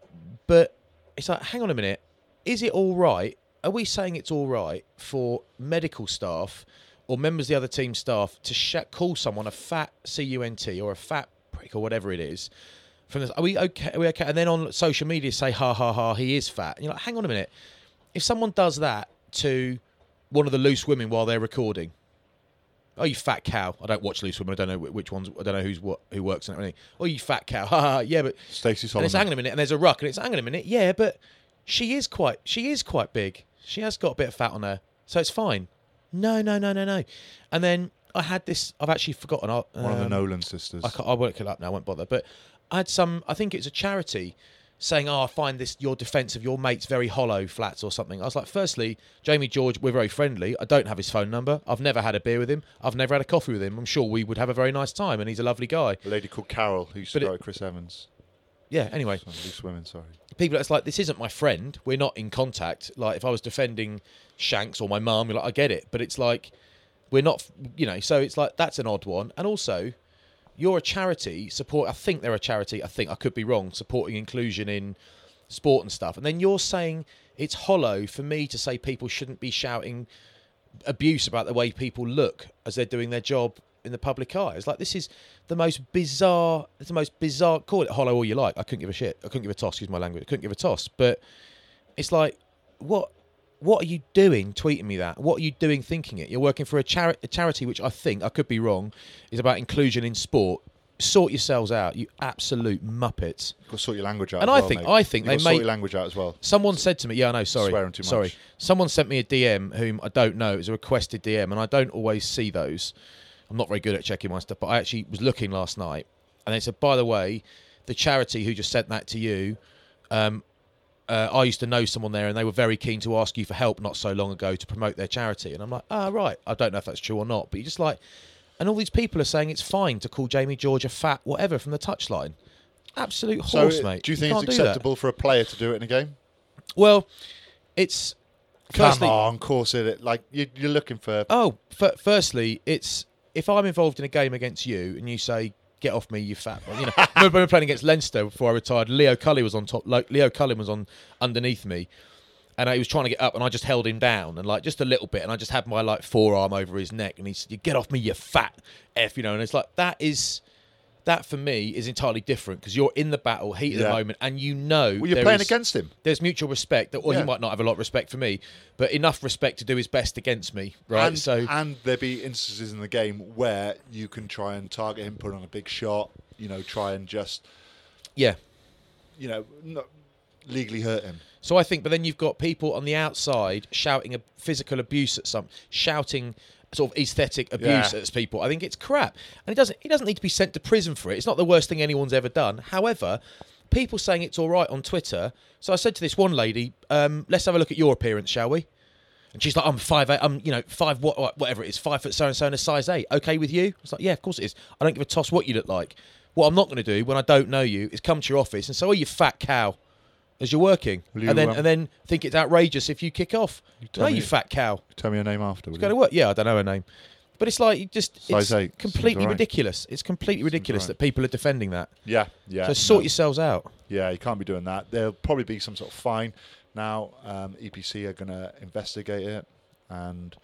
But it's like, hang on a minute, is it all right? Are we saying it's all right for medical staff or members of the other team staff to sh- call someone a fat C U N T or a fat prick or whatever it is? From this, are we okay? Are we okay? And then on social media say, ha ha ha, he is fat. And you're like, hang on a minute. If someone does that to one of the loose women while they're recording, oh, you fat cow. I don't watch loose women. I don't know which ones. I don't know who's what, who works in it. Oh, you fat cow. Ha ha. Yeah, but Stacey and Solomon. it's hang on a minute. And there's a ruck, and it's hang on a minute. Yeah, but she is quite. She is quite big. She has got a bit of fat on her, so it's fine. No, no, no, no, no. And then I had this. I've actually forgotten. Um, One of the Nolan sisters. I, can't, I won't look it up now. I won't bother. But I had some. I think it's a charity saying, "Oh, I find this your defence of your mate's very hollow, Flats or something." I was like, firstly, Jamie George, we're very friendly. I don't have his phone number. I've never had a beer with him. I've never had a coffee with him. I'm sure we would have a very nice time, and he's a lovely guy. A lady called Carol who used to But go it- at Chris Evans. Yeah. Anyway, Some loose women, sorry. people, it's like, this isn't my friend. We're not in contact. Like, if I was defending Shanks or my mum, you're like, I get it, but it's like, we're not, you know. So it's like, that's an odd one. And also, you're a charity support. I think they're a charity. I think I could be wrong. Supporting inclusion in sport and stuff. And then you're saying it's hollow for me to say people shouldn't be shouting abuse about the way people look as they're doing their job in the public eye. It's like, this is the most bizarre, it's the most bizarre, call it hollow all you like. I couldn't give a shit. I couldn't give a toss, excuse my language. I couldn't give a toss. But it's like, what what are you doing tweeting me that? What are you doing thinking it? You're working for a, chari- a charity which I think, I could be wrong, is about inclusion in sport. Sort yourselves out, you absolute muppets. You've got to sort your language out And as I well, think- mate. I think You've they got to sort make- your language out as well. Someone said to me, yeah, I know, sorry. Swearing too much. Sorry. Someone sent me a D M whom I don't know. It was a requested D M, and I don't always see those. I'm not very good at checking my stuff, but I actually was looking last night, and they said, by the way, the charity who just sent that to you, um, uh, I used to know someone there, and they were very keen to ask you for help not so long ago to promote their charity. And I'm like, ah, right. I don't know if that's true or not, but you're just like, and all these people are saying it's fine to call Jamie George a fat whatever from the touchline. Absolute horse, so, mate. do you think can't it's do that. acceptable for a player to do it in a game? Well, it's firstly, Come on, of course it. Like you, you're looking for. Oh, f- firstly, it's if I'm involved in a game against you and you say, "Get off me, you fat," you know. I remember when we were playing against Leinster before I retired. Leo Cully was on top. Like, Leo Cullen was on underneath me, and he was trying to get up, and I just held him down and like just a little bit, and I just had my like forearm over his neck, and he said, "You get off me, you fat f," you know. And it's like that is. That for me is entirely different because you're in the battle, heat of Yeah. the moment, and you know Well, you're there playing is- against him. There's mutual respect. That, or Yeah. he might not have a lot of respect for me, but enough respect to do his best against me, right? And, so and there be instances in the game where you can try and target him, put on a big shot, you know, try and just, yeah. you know, not legally hurt him. So I think, but then you've got people on the outside shouting a physical abuse at some, shouting sort of aesthetic abuse Yeah. at people. I think it's crap, and it doesn't. He doesn't need to be sent to prison for it. It's not the worst thing anyone's ever done. However, people saying it's all right on Twitter. So I said to this one lady, um, "Let's have a look at your appearance, shall we?" And she's like, "I'm five eight. I'm you know five what what- whatever it is, five foot so and so and a size eight. Okay with you?" I was like, "Yeah, of course it is. I don't give a toss what you look like. What I'm not going to do when I don't know you is come to your office and say, 'Oh, you fat cow,' as you're working, Will you, and then um, and then think it's outrageous if you kick off. tell No, me- you fat cow. Tell me your name after. will Go you? to work. Yeah, I don't know her name, but it's like you just Size it's eight. completely Seems all right. ridiculous. It's completely ridiculous right. that people are defending that. Yeah, yeah. So sort no. yourselves out. Yeah, you can't be doing that. There'll probably be some sort of fine. Now, um, E P C are going to investigate it and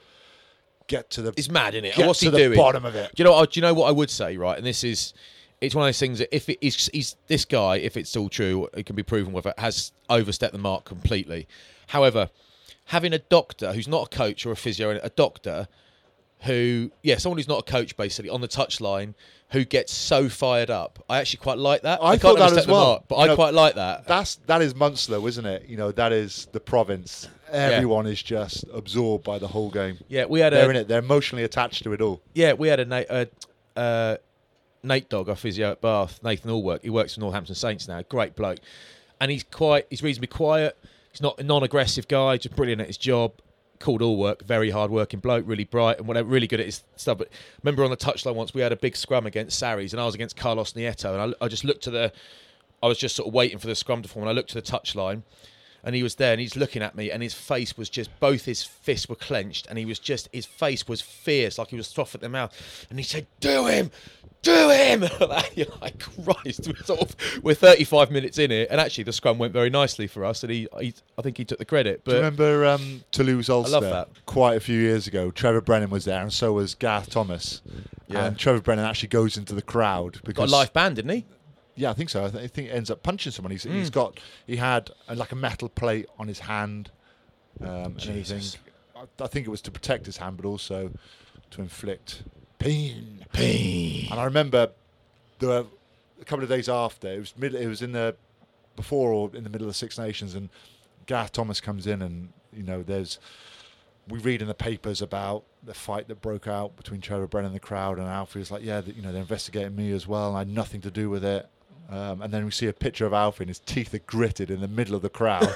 get to the It's mad, isn't it? get What's to he the doing? bottom of it. Do you know? What, do you know what I would say? Right, and this is, it's one of those things that if it is, he's this guy, if it's all true, it can be proven whether it has overstepped the mark completely. However, having a doctor who's not a coach or a physio, a doctor who, yeah, someone who's not a coach basically on the touchline who gets so fired up. I actually quite like that. I, I thought can't that as them well. up, but You I know, quite like that. That's that is Munster, isn't it? You know, that is the province. Everyone yeah. is just absorbed by the whole game. Yeah, we had They're a, in it. They're emotionally attached to it all. Yeah, we had a Nate, uh, uh, Nate Dogg, our physio at Bath, Nathan Allwork. He works for Northampton Saints now. Great bloke, and he's quite. He's reasonably quiet. He's not a non-aggressive guy. Just brilliant at his job. Called Allwork, very hard-working bloke, really bright and whatever, really good at his stuff. But remember on the touchline once we had a big scrum against Sarries, and I was against Carlos Nieto, and I, I just looked to the. I was just sort of waiting for the scrum to form, and I looked to the touchline. And he was there, and he's looking at me, and his face was just, both his fists were clenched, and he was just, his face was fierce, like he was froth at the mouth. And he said, "Do him! Do him!" You're like, Christ, we're, sort of, we're thirty-five minutes in it, and actually the scrum went very nicely for us, and he, he I think he took the credit. But do you remember um, Toulouse Ulster? I love that. Quite a few years ago, Trevor Brennan was there, and so was Gareth Thomas. Yeah. And Trevor Brennan actually goes into the crowd because got a live band, didn't he? Yeah, I think so. I, th- I think it ends up punching someone. He's, Mm. he's got, he had a, like a metal plate on his hand. Um, and everything. I, I think it was to protect his hand, but also to inflict pain. Pain. And I remember the a couple of days after, it was mid, it was in the before or in the middle of the Six Nations, and Gareth Thomas comes in, and you know, there's we read in the papers about the fight that broke out between Trevor Brennan and the crowd, and Alfie was like, yeah, you know, they're investigating me as well, and I had nothing to do with it. Um, and then we see a picture of Alfie, and his teeth are gritted in the middle of the crowd,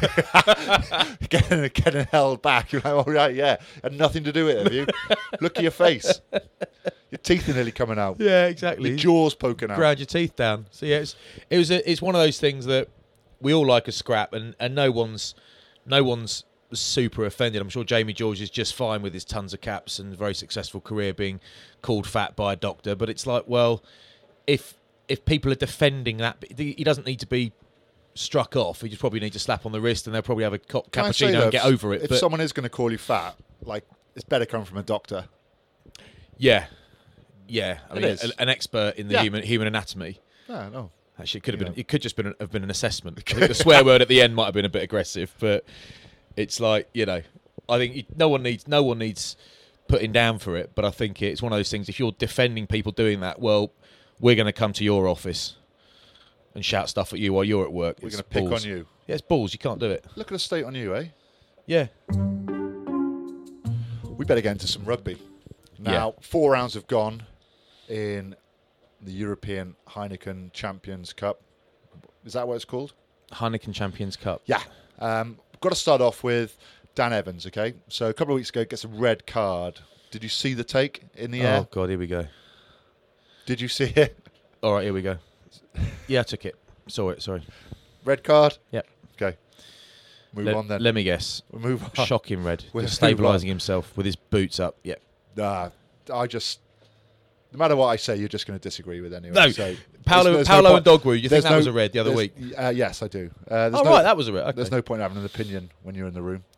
getting, getting held back. You're like, all right, yeah, had nothing to do with it, have you? Look at your face. Your teeth are nearly coming out. Yeah, exactly. Your jaw's poking out. Ground your teeth down. So yeah, it's, it was a, it's one of those things that we all like a scrap, and, and no one's no one's super offended. I'm sure Jamie George is just fine with his tons of caps and very successful career being called fat by a doctor. But it's like, well, if if people are defending that, he doesn't need to be struck off. He just probably need to slap on the wrist, and they'll probably have a co- Can I say, cappuccino though, and get over it. If but someone is going to call you fat, like, it's better coming from a doctor. yeah, yeah, I It mean, is. a- an expert in the Yeah. human human anatomy. Yeah, no. Actually, it could have You been. know. It could just been have been an assessment. I think the swear word at the end might have been a bit aggressive, but it's like, you know, I think you- no one needs no one needs putting down for it. But I think it's one of those things. If you're defending people doing that, well, we're going to come to your office and shout stuff at you while you're at work. We're It's going to pick balls. on you. Yeah, it's balls. You can't do it. Look at the state on you, eh? Yeah. We better get into some rugby. Now, four rounds have gone in the European Heineken Champions Cup. Is that what it's called? Heineken Champions Cup. Yeah. Um, got to start off with Dan Evans, okay? So a couple of weeks ago, gets a red card. Did you see the take in the Oh air? God, here we go. Did you see it? All right, here we go. Yeah, I took it. Saw it. Sorry. Red card? Yep. Okay. Move Let, on then. let me guess. We'll move on. Shocking red. We'll Just move stabilising himself with his boots up. Yep. Nah, I just... No matter what I say, you're just going to disagree with anyway. No, so Paolo, there's- there's no Paolo point- and Dogwood, you think there's that no- was a red the other there's- week? Uh, yes, I do. Uh, there's Oh, no, right, that was a red. Okay. There's no point in having an opinion when you're in the room.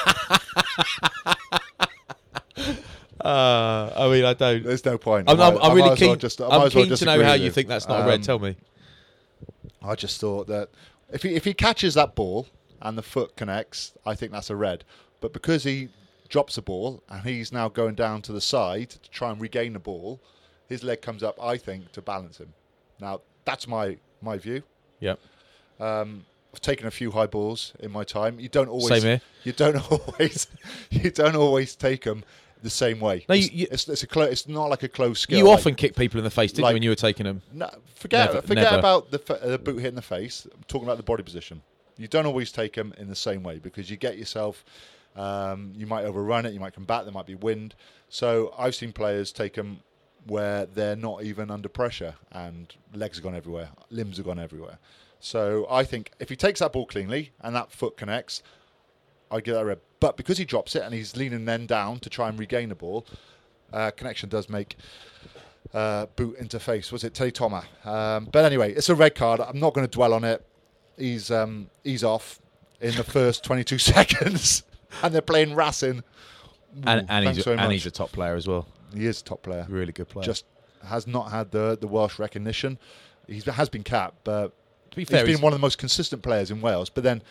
Uh, I mean, I don't. There's no point. I'm, I I'm, might- I'm I might really as well keen. just- I I'm might as well keen to know disagree how with you you. think that's not a red. Um, Tell me. I just thought that if he if he catches that ball and the foot connects, I think that's a red. But because he drops the ball and he's now going down to the side to try and regain the ball, his leg comes up, I think, to balance him. Now that's my my view. Yep. Um, I've taken a few high balls in my time. You don't always. Same here. You don't always. You don't always take them the same way. No, you- it's, you- it's, it's a clo- It's not like a close skill. You like- often kick people in the face, didn't like- you, when you were taking them? No, forget Never, forget never. about the, f- the boot hitting the face. I'm talking about the body position. You don't always take them in the same way because you get yourself. Um, you might overrun it. You might come back. There might be wind. So I've seen players take them where they're not even under pressure and legs have gone everywhere, limbs have gone everywhere. So I think if he takes that ball cleanly and that foot connects, I give that a red. But because he drops it and he's leaning then down to try and regain the ball, uh, connection does make uh, boot interface. Was it Teddy Thomas? Um, but anyway, it's a red card. I'm not going to dwell on it. He's um, he's off in the first twenty-two seconds, and they're playing Racing. And, Ooh, and, he's, thanks very and much. he's a top player as well. He is a top player. Really good player. Just has not had the the Welsh recognition. He has been capped, but to be he's fair, been he's, one of the most consistent players in Wales. But then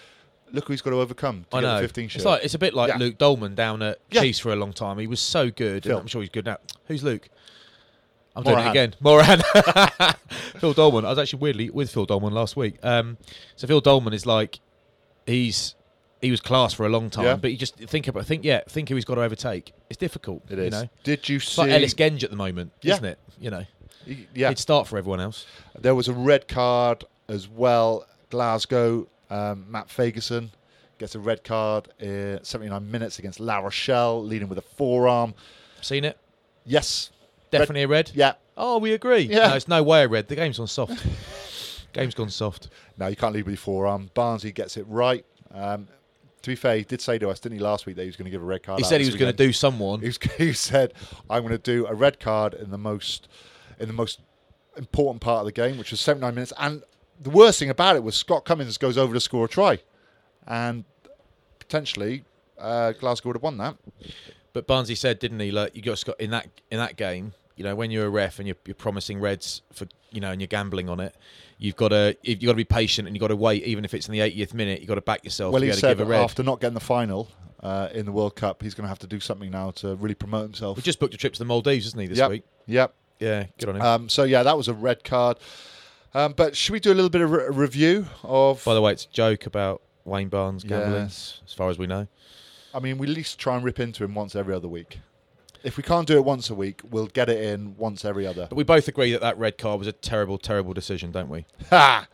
look who he's got to overcome to I get know. the fifteen shirt. It's like it's a bit like Yeah. Luke Dolman down at Yeah. Chiefs for a long time. He was so good. Phil. And I'm sure he's good now. Who's Luke? I'm doing it Morahan. again. Moran. Phil Dolman. I was actually weirdly with Phil Dolman last week. Um, so Phil Dolman is like he's he was class for a long time, Yeah. but you just think about think yeah think who he's got to overtake. It's difficult. It is. You know, Did you it's see? like Ellis Genge at the moment, Yeah. isn't it? You know, Yeah, he'd start for everyone else. there was a red card as well. Glasgow, um, Matt Fagerson gets a red card in seventy-nine minutes against La Rochelle, leading with a forearm. Seen it? Yes. Definitely a red. Yeah. Oh, we agree. Yeah. No, it's no way a red. The game's gone soft. Game's gone soft. No, you can't lead with your forearm. Barnsley gets it right. Um, to be fair, he did say to us, didn't he, last week that he was going to give a red card He out said he this was going to weekend. do someone. He, was, he said, "I'm going to do a red card in the most in the most important part of the game, which was seventy-nine minutes." And the worst thing about it was Scott Cummins goes over to score a try, and potentially uh, Glasgow would have won that. But Barnsley said, didn't he? Like you got Scott in that in that game. You know, when you're a ref and you're, you're promising reds for you know, and you're gambling on it, you've got to you've got to be patient and you've got to wait, even if it's in the eightieth minute. You've got to back yourself Well, to be he able to said give a red. after not getting the final uh, in the World Cup, he's going to have to do something now to really promote himself. We just booked a trip to the Maldives, isn't he, this yep. week? Yep. Yeah, good on him. Um, so yeah, that was a red card. Um, but should we do a little bit of re- review of? By the way, it's a joke about Wayne Barnes gambling, Yes. as far as we know. I mean, we at least try and rip into him once every other week. If we can't do it once a week, we'll get it in once every other. But we both agree that that red card was a terrible, terrible decision, don't we? Ha!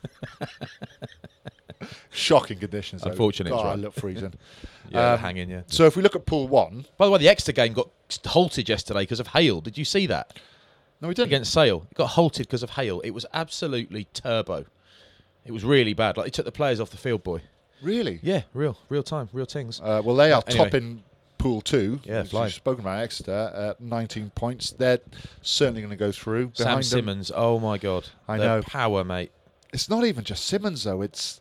Shocking conditions. Though. Unfortunate, God, right. I look freezing. Yeah, Um, hanging, yeah. So if we look at pool one, By the way, the Exeter game got halted yesterday because of hail. Did you see that? no, we didn't. Against Sale. It got halted because of hail. It was absolutely turbo. It was really bad. Like, they took the players off the field, boy. Really? Yeah, real, real time, real things. Uh, well, they are Anyway. top in pool two. Yeah, which flying. We've spoken about Exeter at nineteen points. They're certainly going to go through. Sam Behind them- Simmons, oh my God. I Their know. power, mate. It's not even just Simmons though. It's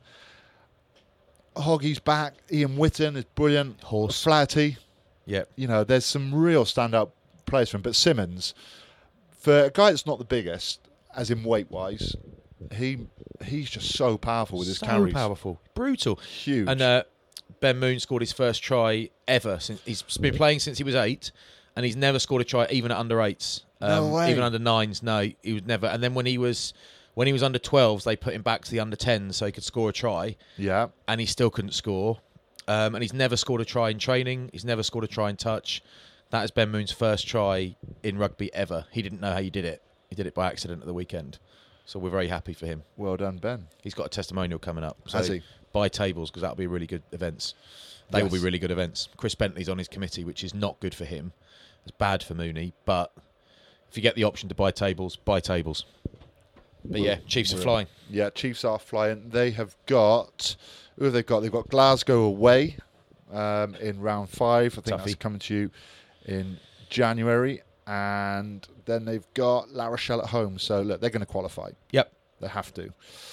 Hoggy's back. Ian Whitten is brilliant. Horse. Flaherty. Yep. You know, there's some real standout players for him. But Simmons, for a guy that's not the biggest, as in weight wise, he he's just so powerful with his so carries. powerful. Brutal. Huge. And uh, Ben Moon scored his first try ever. Since He's been playing since he was eight, and he's never scored a try even at under eights. No way. Even under nines, no, he was never. And then when he was when he was under twelves, they put him back to the under tens so he could score a try, yeah. and he still couldn't score. Um, and he's never scored a try in training. He's never scored a try in touch. That is Ben Moon's first try in rugby ever. He didn't know how you did it. He did it by accident at the weekend. So we're very happy for him. Well done, Ben. He's got a testimonial coming up. So Has he? buy tables, because that'll be really good events. They will Yes. be really good events. Chris Bentley's on his committee, which is not good for him. It's bad for Mooney. But if you get the option to buy tables, buy tables. But yeah, Chiefs are flying. Yeah, Chiefs are flying. They have got who have they got? They've got Glasgow away um, in round five. I think Tuffy. that's coming to you in January, and then they've got La Rochelle at home. So look, they're going to qualify. Yep. They have to.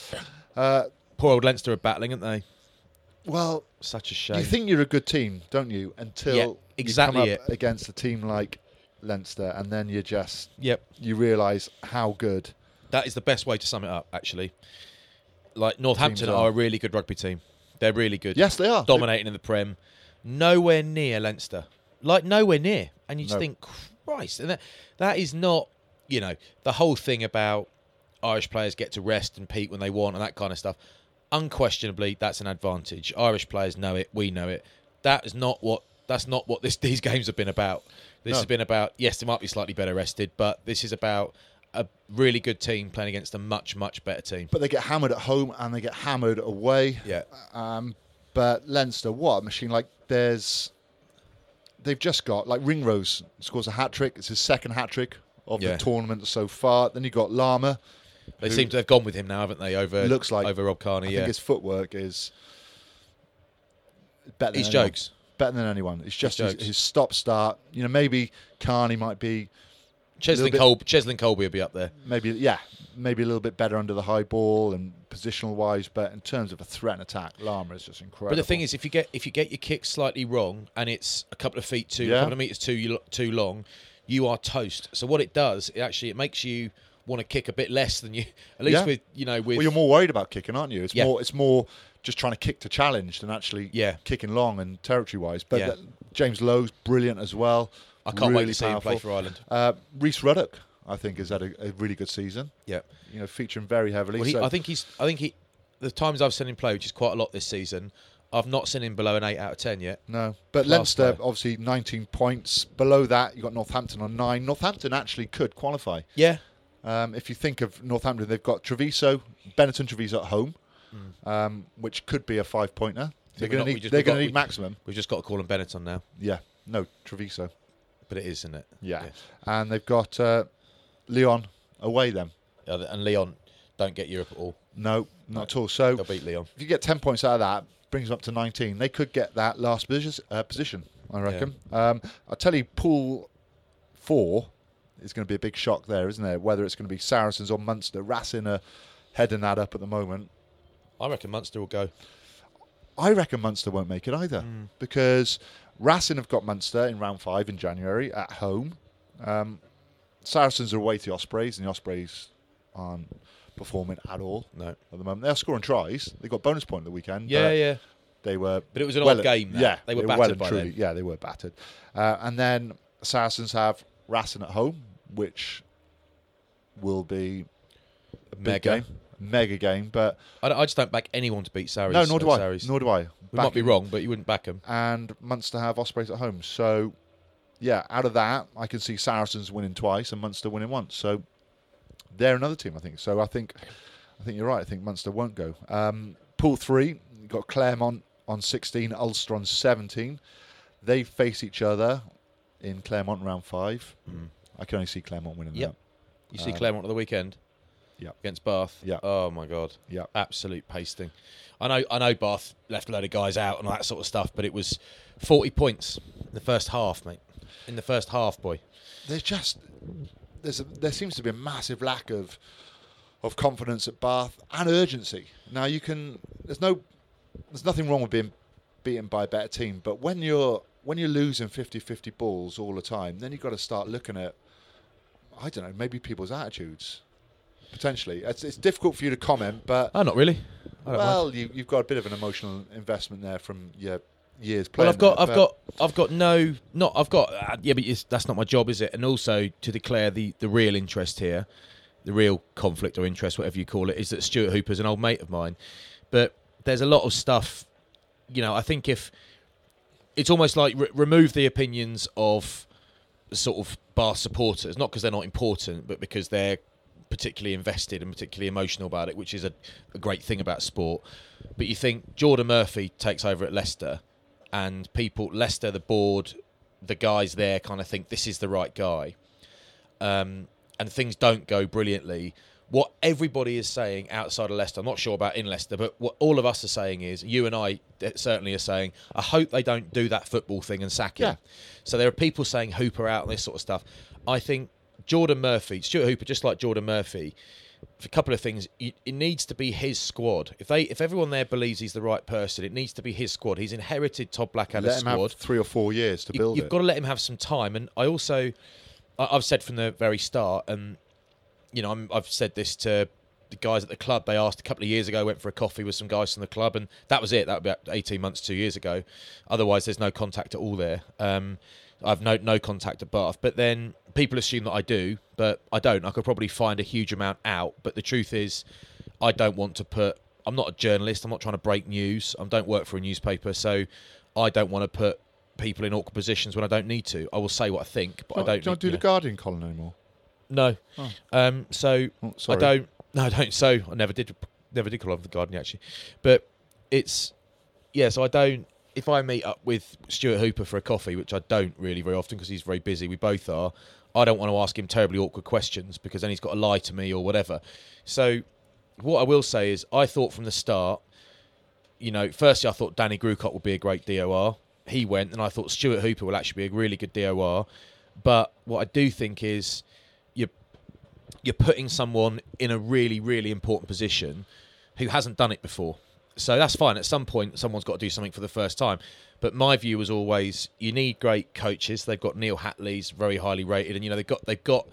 Uh, Poor old Leinster are battling, aren't they? well, Such a shame. you think you're a good team, don't you? Until Yeah, exactly you it. come up against a team like Leinster, and then you just Yep. you realise how good. That is the best way to sum it up, actually. Like, Northampton Teams are are. a really good rugby team. They're really good. Yes, they are. Dominating in the Prem. Nowhere near Leinster. Like, nowhere near. And you just No. think, Christ. And that, that is not, you know, the whole thing about Irish players get to rest and peak when they want and that kind of stuff. Unquestionably, that's an advantage. Irish players know it. We know it. That is not what, that's not what this, these games have been about. This No. has been about, yes, they might be slightly better rested, but this is about a really good team playing against a much, much better team. But they get hammered at home and they get hammered away. Yeah. Um, but Leinster, what a machine! Like there's, they've just got like Ringrose scores a hat trick. It's his second hat trick of Yeah. the tournament so far. Then you got Lama. They who seem to have gone with him now, haven't they? Over looks like over Rob Kearney. I Yeah, think his footwork is better. Than he's anyone. jokes. Better than anyone. It's just his, jokes. his stop start. You know, maybe Kearney might be Cheslin bit- Colby, Cheslin Colby will be up there. maybe yeah maybe a little bit better under the high ball and positional wise. But in terms of a threat and attack, Lama is just incredible. But the thing is, if you get if you get your kick slightly wrong and it's a couple of feet too, Yeah. a couple of meters too too long, you are toast. So what it does, it actually it makes you want to kick a bit less than you. At least Yeah. with you know with Well, you're more worried about kicking, aren't you? It's Yeah. more. It's more just trying to kick to challenge than actually Yeah. kicking long and territory-wise. But Yeah. that- James Lowe's brilliant as well. I can't really wait to see him powerful. play for Ireland. Uh, Reece Ruddock, I think, has had a, a really good season. Yeah. You know, featuring very heavily. Well, he, so I think he's. I think he. The times I've seen him play, which is quite a lot this season, I've not seen him below an eight out of ten yet. no, but Class Leinster player. obviously nineteen points. Below that, you got Northampton on nine. Northampton actually could qualify. Yeah. Um, if you think of Northampton, they've got Treviso, Benetton Treviso at home, um, which could be a five-pointer. They're we're going not- to we need. just- They're we've got- going to need we- maximum. We've just got to call him Benetton now, Yeah. No, Treviso. but it is, isn't it? Yeah. Yes. And they've got uh, Leon away then. Yeah, and Leon don't get Europe at all. No, not at all. So They'll beat Leon. if you get ten points out of that, brings them up to nineteen. They could get that last position, uh, position I reckon. Um, I'll tell you, pool four is going to be a big shock there, isn't there? Whether it's going to be Saracens or Munster. Racing are heading that up at the moment. I reckon Munster will go. I reckon Munster won't make it either Hmm. because Racing have got Munster in round five in January at home. Um, Saracens are away to the Ospreys, and the Ospreys aren't performing at all No. at the moment. They are scoring tries. They got bonus point at the weekend. Yeah, but yeah. They were, But it was an well, odd game. That. Yeah, they were well battered and by truly. then. Yeah, they were battered. Uh, and then Saracens have Racing at home, which will be a big Mega. game, mega game. But I, I just don't back anyone to beat Sarries. no, nor do uh, I. Sarries. Nor do I. We might Back be in- wrong, but you wouldn't back them. And Munster have Ospreys at home. So, yeah, out of that, I can see Saracens winning twice and Munster winning once. So, they're another team, I think. So, I think, I think you're right. I think Munster won't go. Um, pool three, you've got Claremont on sixteen, Ulster on seventeen. They face each other in Claremont round five. I can only see Claremont winning Yep. that. You see Um, Claremont at the weekend. Yep. Against Bath. Yep. Oh my God. Yep. Absolute pasting. I know. I know. Bath left a load of guys out and all that sort of stuff, but it was forty points in the first half, mate. In the first half, boy. There's just there's a, there seems to be a massive lack of of confidence at Bath and urgency. Now you can there's no there's nothing wrong with being beaten by a better team, but when you're when you're losing fifty-fifty balls all the time, then you've got to start looking at I don't know, maybe people's attitudes. Potentially. It's, it's difficult for you to comment, but Oh, not really. I don't mind. well, you, you've got a bit of an emotional investment there from your years Well, playing. I've got, there, I've but- got, I've got no, not, I've got, uh, yeah, but it's, that's not my job, is it? And also to declare the, the real interest here, the real conflict or interest, whatever you call it, is that Stuart Hooper's an old mate of mine. But there's a lot of stuff, you know, I think if it's almost like re- remove the opinions of sort of Bath supporters, not because they're not important, but because they're particularly invested and particularly emotional about it, which is a, a great thing about sport. But you think Jordan Murphy takes over at Leicester, and people, Leicester, the board, the guys there kind of think this is the right guy, um, and things don't go brilliantly. What everybody is saying outside of Leicester, I'm not sure about in Leicester, but what all of us are saying is, you and I certainly are saying, I hope they don't do that football thing and sack him. Yeah. So there are people saying Hooper out and this sort of stuff. I think Jordan Murphy, Stuart Hooper, just like Jordan Murphy, for a couple of things, it it needs to be his squad. If they, if everyone there believes he's the right person, it needs to be his squad. He's inherited Todd Blackadder's let him squad. have three or four years to You- build You've it. got to let him have some time. And I also, I- I've said from the very start, and you know, I'm, I've said this to the guys at the club. They asked a couple of years ago, went for a coffee with some guys from the club, and that was it. That was about eighteen months, two years ago. Otherwise, there's no contact at all there. Um, I've no no contact at Bath, but then people assume that I do, but I don't. I could probably find a huge amount out, but the truth is, I don't want to put. I'm not a journalist. I'm not trying to break news. I don't work for a newspaper, so I don't want to put people in awkward positions when I don't need to. I will say what I think, but I Oh, don't. do you not need- do yeah. the Guardian column anymore? No. Oh. Um, so Oh, I sorry. don't. No, I don't. So I never did. Never did call on the Guardian actually, but it's yeah. So I don't. If I meet up with Stuart Hooper for a coffee, which I don't really very often because he's very busy, we both are. I don't want to ask him terribly awkward questions because then he's got to lie to me or whatever. So what I will say is, I thought from the start, you know, firstly I thought Danny Grewcock would be a great D O R. He went, and I thought Stuart Hooper will actually be a really good D O R. But what I do think is, you're you're putting someone in a really, really important position who hasn't done it before. So that's fine. At some point, someone's got to do something for the first time. But my view was always, you need great coaches. They've got Neil Hatley's very highly rated, and you know they've got they've got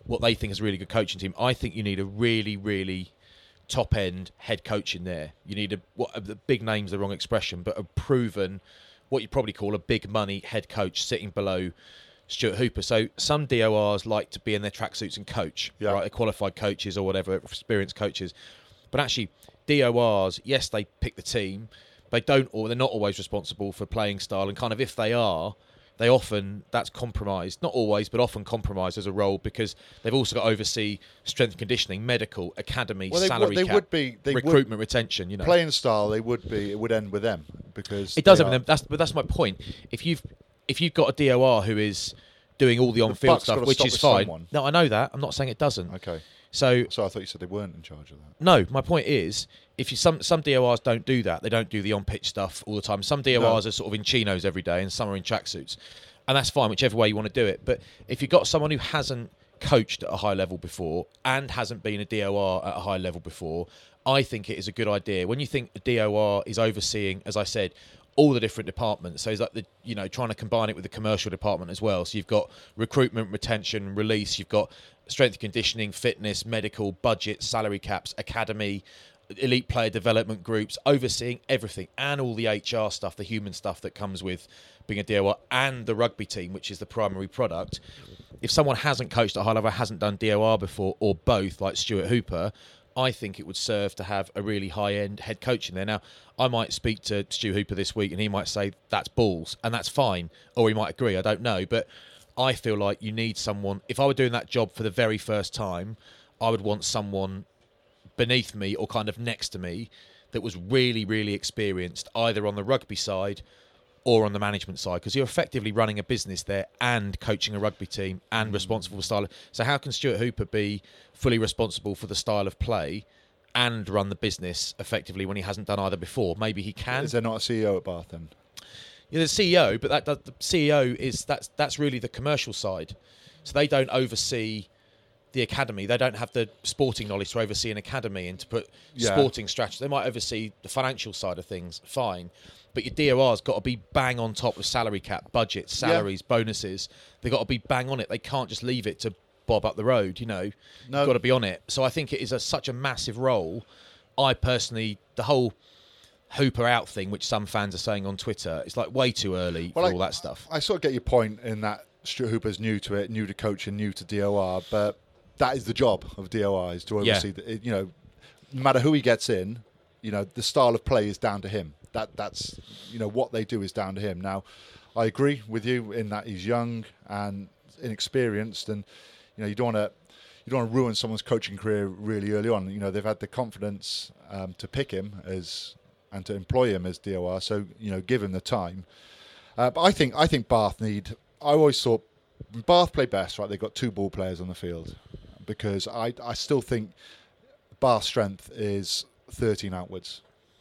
what they think is a really good coaching team. I think you need a really, really top end head coach in there. You need a what the big name's the wrong expression, but a proven, what you probably call a big money head coach sitting below Stuart Hooper. So some D O Rs like to be in their tracksuits and coach, Yeah. right? They're qualified coaches or whatever, experienced coaches. But actually, D O Rs, yes, they pick the team. They don't, or they're not always responsible for playing style. And kind of if they are, they often, that's compromised. Not always, but often compromised as a role because they've also got to oversee strength and conditioning, medical, academy, Well, they, salary would, they cap, would be they recruitment, would, retention. You know, playing style. They would be. It would end with them because it does they have are- them. That's but that's my point. If you've if you've got a D O R who is doing all the on-field buck's stuff, gotta which stop is with fine. someone. No, I know that. I'm not saying it doesn't. Okay. So So I thought you said they weren't in charge of that. no, my point is, if you some some D O Rs don't do that, they don't do the on-pitch stuff all the time. Some D O Rs No. are sort of in chinos every day, and some are in tracksuits, and that's fine, whichever way you want to do it. But if you've got someone who hasn't coached at a high level before and hasn't been a D O R at a high level before, I think it is a good idea. When you think a D O R is overseeing, as I said, all the different departments, so it's like the you know trying to combine it with the commercial department as well. So you've got recruitment, retention, release. You've got strength and conditioning, fitness, medical, budget, salary caps, academy, elite player development groups, overseeing everything and all the H R stuff, the human stuff that comes with being a D O R, and the rugby team, which is the primary product. If someone hasn't coached at a high level, hasn't done D O R before, or both, like Stuart Hooper, I think it would serve to have a really high-end head coach in there. Now, I might speak to Stu Hooper this week and he might say, that's balls, and that's fine. Or he might agree, I don't know. But I feel like you need someone, if I were doing that job for the very first time, I would want someone beneath me or kind of next to me that was really, really experienced, either on the rugby side or on the management side, because you're effectively running a business there and coaching a rugby team and responsible for style. So how can Stuart Hooper be fully responsible for the style of play and run the business effectively when he hasn't done either before? Maybe he can. Is there not a C E O at Bath then? Yeah, the C E O, but that, that the C E O is that's that's really the commercial side. So they don't oversee the academy. They don't have the sporting knowledge to oversee an academy and to put Yeah. sporting strategy. They might oversee the financial side of things, fine. But your D O R's got to be bang on top of salary cap, budget, salaries, bonuses. They've got to be bang on it. They can't just leave it to bob up the road, you know. No. You've got to be on it. So I think it is a, such a massive role. I personally, the whole Hooper out thing, which some fans are saying on Twitter, it's like way too early Well, for I- all that stuff. I sort of get your point in that Stuart Hooper's new to it, new to coaching, new to D O R, but that is the job of D O R, is to oversee, Yeah. the, it- you know, no matter who he gets in, you know, the style of play is down to him. That That's, you know, what they do is down to him. Now, I agree with you in that he's young and inexperienced, and, you know, you don't want to you don't want to ruin someone's coaching career really early on. You know, they've had the confidence um, to pick him as and to employ him as D O R, so, you know, give him the time. Uh, but I think I think Bath need. I always thought Bath play best, right? They've got two ball players on the field, because I I still think Bath's strength is thirteen outwards,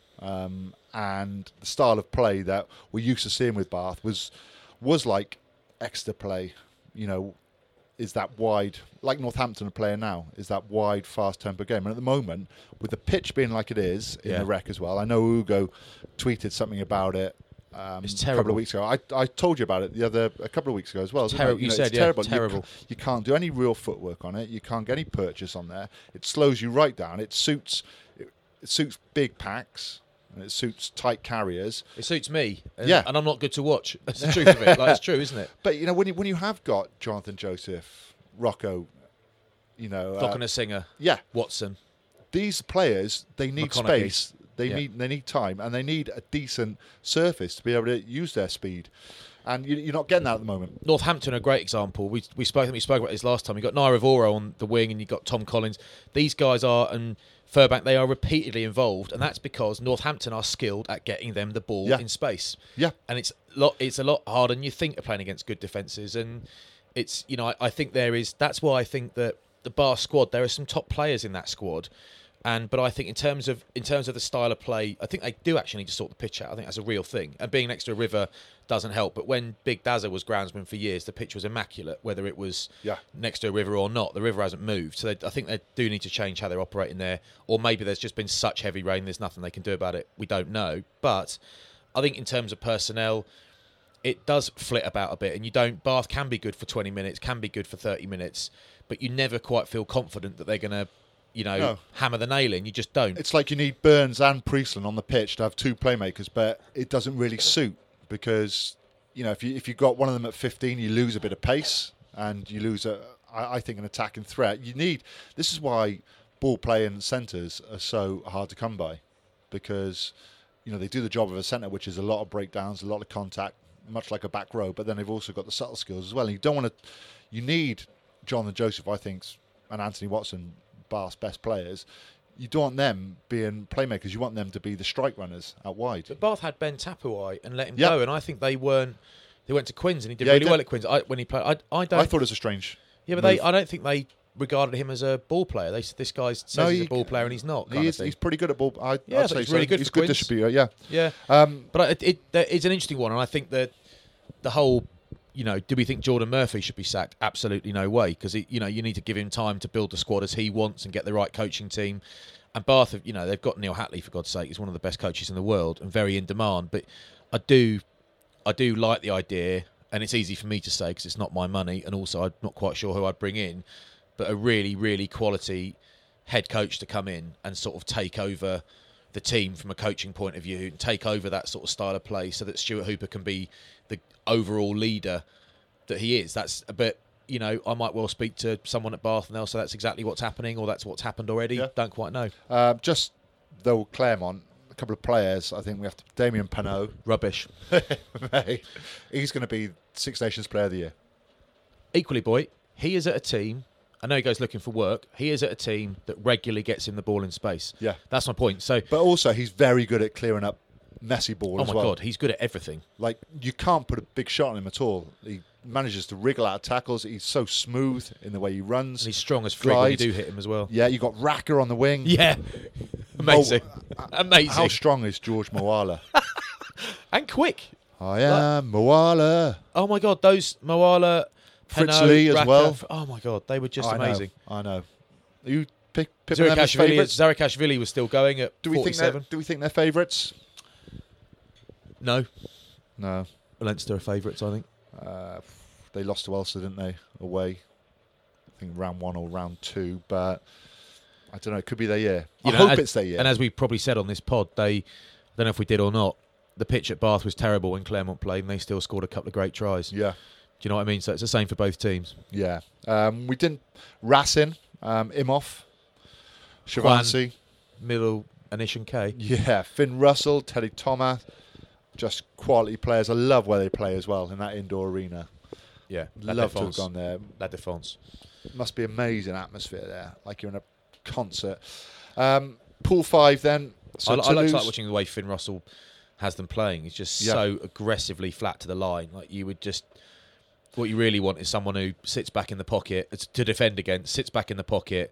um, and the style of play that we're used to seeing with Bath was was like Exeter play. You know, is that wide, like Northampton are playing now, is that wide, fast tempo game. And at the moment, with the pitch being like it is in Yeah. the Rec as well, I know Ugo tweeted something about it. Um, It's a couple terrible. of weeks ago. I, I told you about it the other a couple of weeks ago as well. didn't I? Terrible. You know, said, it's yeah, terrible. You terrible. ca- You, can't do any real footwork on it. You can't get any purchase on there. It slows you right down. It suits it, it suits big packs and it suits tight carriers. It suits me, and, Yeah. and I'm not good to watch. That's the truth of it. Like, it's true, isn't it? But you know, when you when you have got Jonathan Joseph, Rocco, you know, uh, Falconer Singer, yeah, Watson. these players, they need McConaughey. space, they Yeah. need they need time, and they need a decent surface to be able to use their speed. And you, you're not getting that at the moment. Northampton are a great example. We we spoke I think we spoke about this last time. You got Naira Voro on the wing, and you got Tom Collins. These guys are and Furbank. They are repeatedly involved, and that's because Northampton are skilled at getting them the ball Yeah. in space. Yeah, And it's a lot. It's a lot harder than you think of playing against good defences. And it's you know I, I think there is. That's why I think that the Bath squad, there are some top players in that squad. And but I think in terms of in terms of the style of play, I think they do actually need to sort the pitch out. I think that's a real thing. And being next to a river doesn't help. But when Big Dazza was groundsman for years, the pitch was immaculate, whether it was Yeah. next to a river or not. The river hasn't moved, so they, I think they do need to change how they're operating there. Or maybe there's just been such heavy rain, there's nothing they can do about it. We don't know. But I think in terms of personnel, it does flit about a bit, and you don't. Bath can be good for twenty minutes, can be good for thirty minutes, but you never quite feel confident that they're going to, you know, No. hammer the nail in. You just don't. It's like you need Burns and Priestland on the pitch to have two playmakers, but it doesn't really suit because, you know, if you if you got one of them at fifteen, you lose a bit of pace and you lose a, I, I think, an attacking threat. You need. This is why ball playing centres are so hard to come by, because, you know, they do the job of a centre, which is a lot of breakdowns, a lot of contact, much like a back row. But then they've also got the subtle skills as well. And you don't want to. You need John and Joseph, I think, and Anthony Watson, Bath's best players. You don't want them being playmakers. You want them to be the strike runners out wide. But Bath had Ben Tapuai and let him Yeah. go, and I think they weren't. They went to Quins and he did Yeah, he really did. well at Quins. I, when he played, I, I don't. I thought it was a strange. yeah, but move. they. I don't think they regarded him as a ball player. They said, this guy says No, he's he- a ball player and he's not. Kind He of is, thing. he's pretty good at ball. I, Yeah, I I'd thought say he's really so. good He's a for good Quins. distributor. Yeah. Yeah, Um, but it, it, that- it's an interesting one, and I think that the whole, you know, do we think Jordan Murphy should be sacked? Absolutely no way, because you know you need to give him time to build the squad as he wants and get the right coaching team. And Bath, have, you know, they've got Neil Hatley, for God's sake. He's one of the best coaches in the world and very in demand. But I do, I do like the idea, and it's easy for me to say because it's not my money, and also I'm not quite sure who I'd bring in, but a really, really quality head coach to come in and sort of take over the team from a coaching point of view, and take over that sort of style of play, so that Stuart Hooper can be the overall leader that he is. That's a bit. You know, I might well speak to someone at Bath and they'll say that's exactly what's happening, or that's what's happened already. Yeah. Don't quite know. uh, just though Claremont, a couple of players. I think we have to. Damien Penaud. Rubbish. Mate, he's going to be Six Nations Player of the Year. Equally, boy, he is at a team. I know he goes looking for work. He is at a team that regularly gets him the ball in space. Yeah. That's my point. So, But also, he's very good at clearing up messy ball oh as my well. God, he's good at everything. Like, you can't put a big shot on him at all. He manages to wriggle out of tackles. He's so smooth in the way he runs. And he's strong as frig when you Glides. do hit him as well. Yeah, you got Racker on the wing. Yeah. Amazing. Oh, Amazing. How strong is George Moala? And quick. I am Moala. Oh my God, those Moala, Fritz Penaud, Lee as Raka, well. Oh my God, they were just I know, amazing. I know. Are you pick, picking them as Zarakashvili, favourites? Zarakashvili was still going at Do we think they're, forty-seven. do we think they're favourites? No. No. Leinster are favourites, I think. Uh, they lost to Ulster, didn't they? Away. I think round one or round two, but I don't know. It could be their year. I You know, hope as- it's their year. And as we probably said on this pod, they, I don't know if we did or not, the pitch at Bath was terrible when Claremont played, and they still scored a couple of great tries. yeah, Do you know what I mean? So it's the same for both teams. yeah. Um, we didn't. Racing, um, Imhoff, Shavansi. Middle, Anish and Kay. Yeah, Finn Russell, Teddy Thomas. Just quality players. I love where they play as well in that indoor arena. Yeah. La Love to have Défense. gone there. La Défense. Must be amazing atmosphere there, like you're in a concert. Um, pool five then. So I, I like, Toulouse- like watching the way Finn Russell has them playing. He's just Yeah. so aggressively flat to the line. Like you would just, what you really want is someone who sits back in the pocket it's to defend against, sits back in the pocket,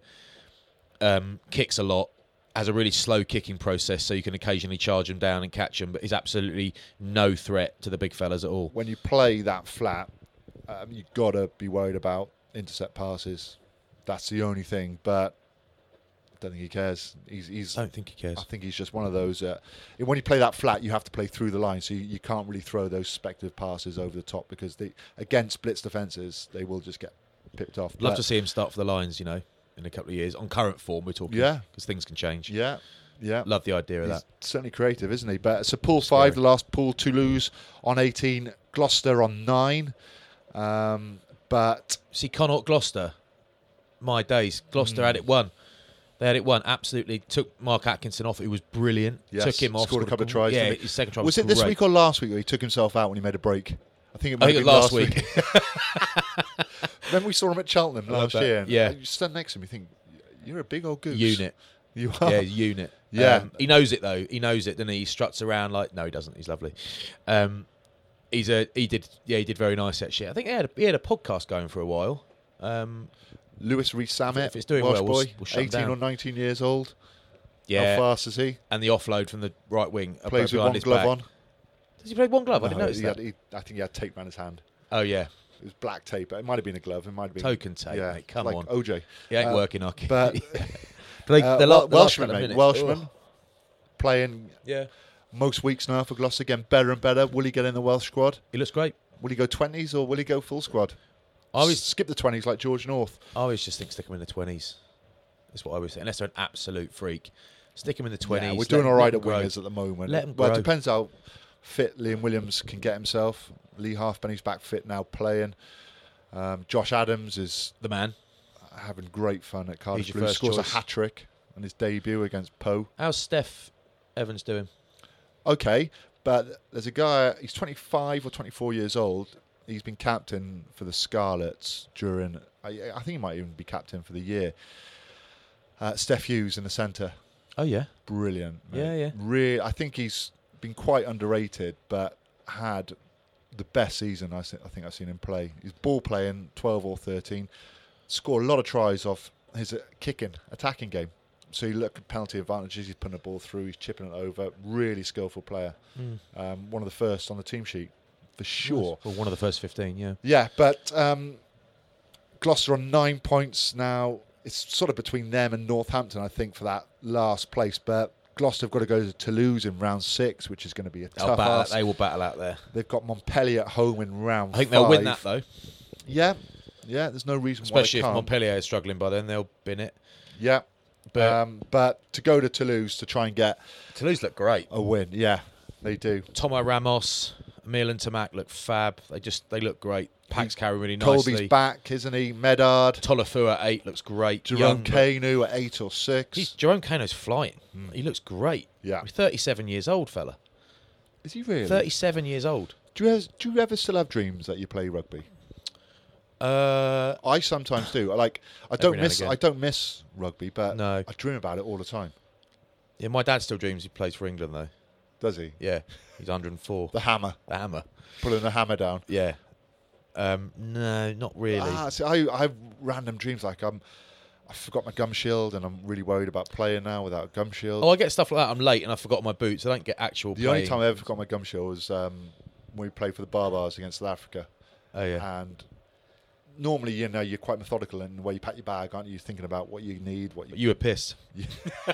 um, kicks a lot, has a really slow kicking process, so you can occasionally charge them down and catch them, but is absolutely no threat to the big fellas at all. when you play that flat, um, you've got to be worried about intercept passes. That's the only thing. But I don't think he cares. He's, he's I don't think he cares. I think he's just one of those. Uh, when you play that flat, you have to play through the line, so you, you can't really throw those speculative passes over the top because they, against blitz defences, they will just get pipped off. Love But- to see him start for the Lions, you know, in a couple of years. On current form, we're talking. Yeah. Because things can change. Yeah, yeah. Love the idea of He's that. certainly creative, isn't he? But so pool five, Scary. the last pool, Toulouse on eighteen, Gloucester on nine. Um, but See, Connaught, Gloucester, my days. Gloucester Hmm. had it won. They had it won. Absolutely took Mark Atkinson off. It was brilliant. yes, Took him off. scored a couple of gr- tries. Yeah, didn't he? his second try was was it this great. week or last week where he took himself out when he made a break? I think it I might think have been last week. Then we saw him at Cheltenham I love last that. year. Yeah. You stand next to him, you think, you're a big old goose. Unit. You are. Yeah, unit. Yeah. Um, he knows it though. He knows it. Then he struts around like no, he doesn't. He's lovely. Um, he's a he did yeah he did very nice actually. I think he had a, he had a podcast going for a while. Um, Lewis Rees Samet, If it's doing Welsh well, we'll- boy, we'll shut him eighteen down. or nineteen years old. yeah, How fast is he? and the offload from the right wing uh, Plays with behind one his glove back. on. Does he play one glove? I didn't No, notice he that. had, he, I think he had tape around his hand. Oh yeah, It was black tape. It might have been a glove. It might have been token tape. Yeah, mate. Come like on, O J. he ain't Uh, working. Our kid. But But they, uh, the Wel- la- the last Welshman, couple of mate, minutes- Welshman oh, playing yeah, most weeks now for Gloucester, getting better and better. Will he get in the Welsh squad? he looks great. Will he go twenties or will he go full squad? I always skip the twenties like George North. I always just think stick them in the twenties. That's what I always say. Unless they're an absolute freak, stick them in the twenties. Yeah, we're doing all right at grow. wingers at the moment. Let 'em well, grow. it depends how fit Liam Williams can get himself. Lee Halfpenny's back fit now, playing. Um, Josh Adams is The man. having great fun at Cardiff He's your Blues. first Scores choice. a hat trick on his debut against Poe. How's Steph Evans doing? Okay, but there's a guy. He's twenty-five or twenty-four years old. He's been captain for the Scarlets during. I, I think he might even be captain for the year. Uh, Steph Hughes in the centre. Oh yeah. Brilliant. Mate. Yeah, yeah. Really, I think he's been quite underrated, but had the best season I, se- I think I've seen him play. He's ball playing, twelve or thirteen. Scored a lot of tries off his uh, kicking, attacking game. So you look at penalty advantages, he's putting the ball through, he's chipping it over. Really skillful player. Mm. Um, one of the first on the team sheet, for sure. Well, one of the first fifteen, yeah. Yeah, but um, Gloucester on nine points now. It's sort of between them and Northampton, I think, for that last place. But Gloucester have got to go to Toulouse in round six, which is going to be a They'll tough battle, ask. they will battle out there. They've got Montpellier at home in round I think five. they'll win that though. Yeah, yeah. There's no reason Especially why if they can't. Montpellier is struggling by then, they'll bin it. Yeah, But um, but to go to Toulouse to try and get Toulouse look great. a win, yeah, they do. Tomo Ramos, Emil and Tamak look fab. They just they look great. Packs carry really Colby's nicely. back, isn't he? Medard, Tolafu at eight looks great. Jerome Young, Kanu at eight or six. He's, Jerome Kano's flying. He looks great. Yeah. He's thirty-seven years old, fella. Is he really? thirty-seven years old. Do you, ever, do you ever still have dreams that you play rugby? Uh, I sometimes do. I like. I Every don't now and miss. again. I don't miss rugby, but No. I dream about it all the time. yeah, my dad still dreams he plays for England though. Does he? Yeah, he's one hundred four. The hammer, The hammer. pulling the hammer down. Yeah. Um, no, not really. Ah, see, I, I have random dreams like I'm. I forgot my gum shield, and I'm really worried about playing now without a gum shield. Oh, I get stuff like that. I'm late and I forgot my boots. I don't get actual. the playing. only time I ever forgot my gum shield was um, when we played for the Barbars against South Africa, Oh yeah. and normally, you know, you're quite methodical in the way you pack your bag, aren't you? Thinking about what you need, what you. But you were pissed. Yeah.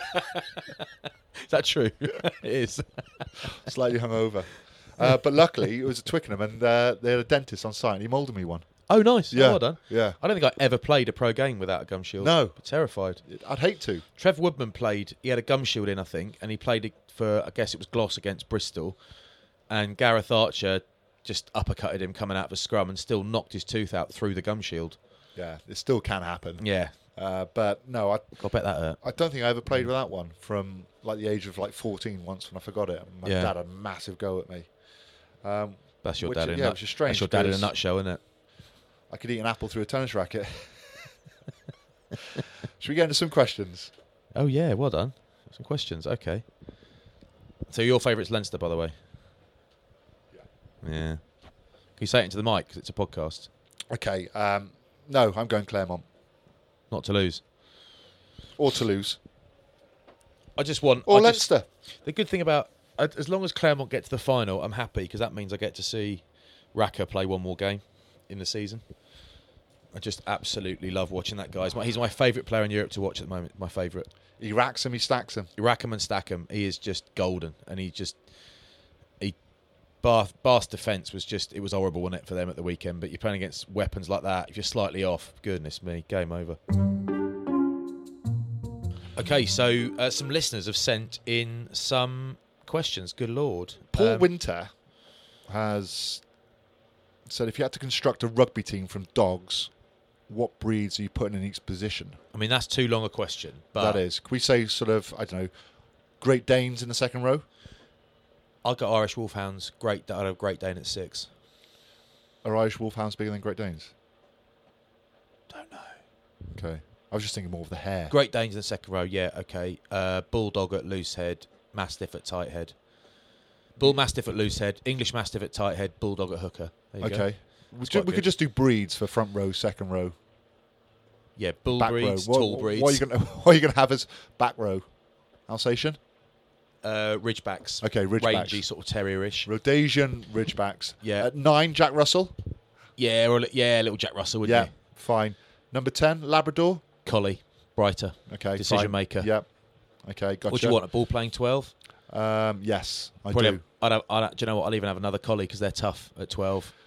Is that true? It is. Slightly hungover. Uh, but luckily, it was at Twickenham, and uh, they had a dentist on site, and he moulded me one. Oh, nice. Yeah. Oh, well done. Yeah. I don't think I ever played a pro game without a gum shield. No. Terrified. I'd hate to. Trev Woodman played. He had a gum shield in, I think, and he played it for, I guess it was Gloss against Bristol. And Gareth Archer just uppercutted him coming out of a scrum and still knocked his tooth out through the gum shield. Yeah, it still can happen. Yeah. Uh, but no, I, I bet that hurt. I don't think I ever played without one from like the age of like fourteen once when I forgot it. My Yeah. dad had a massive go at me. Um, That's your which- dad in a yeah, nut- which is strange That's your dad in a because- nutshell, isn't it? I could eat an apple through a tennis racket. Should we get into some questions? Oh, yeah. Well done. Some questions. Okay. So your favourite's Leinster, by the way? Yeah. Yeah. Can you say it into the mic because it's a podcast? Okay. Um, no, I'm going Claremont Not to lose. or Toulouse I just want... or I just- Leinster. The good thing about... As long as Claremont get to the final, I'm happy because that means I get to see Raka play one more game in the season. I just absolutely love watching that guy. He's my, he's my favourite player in Europe to watch at the moment. My favourite. He racks him, he stacks him. Rackham and Stackham, he is just golden. And he just... he Bath, Bath's defence was just... It was horrible, wasn't it, for them at the weekend? But you're playing against weapons like that. If you're slightly off, goodness me, game over. Okay, so uh, some listeners have sent in some questions. Good Lord. Paul Um, Winter has said if you had to construct a rugby team from dogs, what breeds are you putting in each position? I mean, that's too long a question. But That is. Can we say sort of, I don't know, Great Danes in the second row? I've got Irish Wolfhounds. Great, I'd have Great Dane at six. Are Irish Wolfhounds bigger than Great Danes? Don't know. Okay. I was just thinking more of the hair. Great Danes in the second row, yeah, okay. Uh, Bulldog at loose head, Mastiff at tight head. Bull Mastiff at loose head, English Mastiff at tight head, Bulldog at hooker. There you go. Okay. We, That's ju- quite we good. could just do breeds for front row, second row, Yeah, bull back breeds, row. What, tall breeds, What are you going what are you going to have as back row? Alsatian? uh, Ridgebacks. Okay, Ridgebacks. Rangy, sort of terrierish. Rhodesian Ridgebacks. Yeah. At nine, Jack Russell. Yeah, or, a li- yeah, little Jack Russell, wouldn't Yeah, you? fine. Number ten, Labrador. Collie, brighter, Okay, decision fine. maker. Yep. Okay, gotcha. What do you want, a ball playing twelve? Um, yes, I Probably do. have- I'd have, I'd have, do you know what? I'll even have another collie because they're tough at twelve.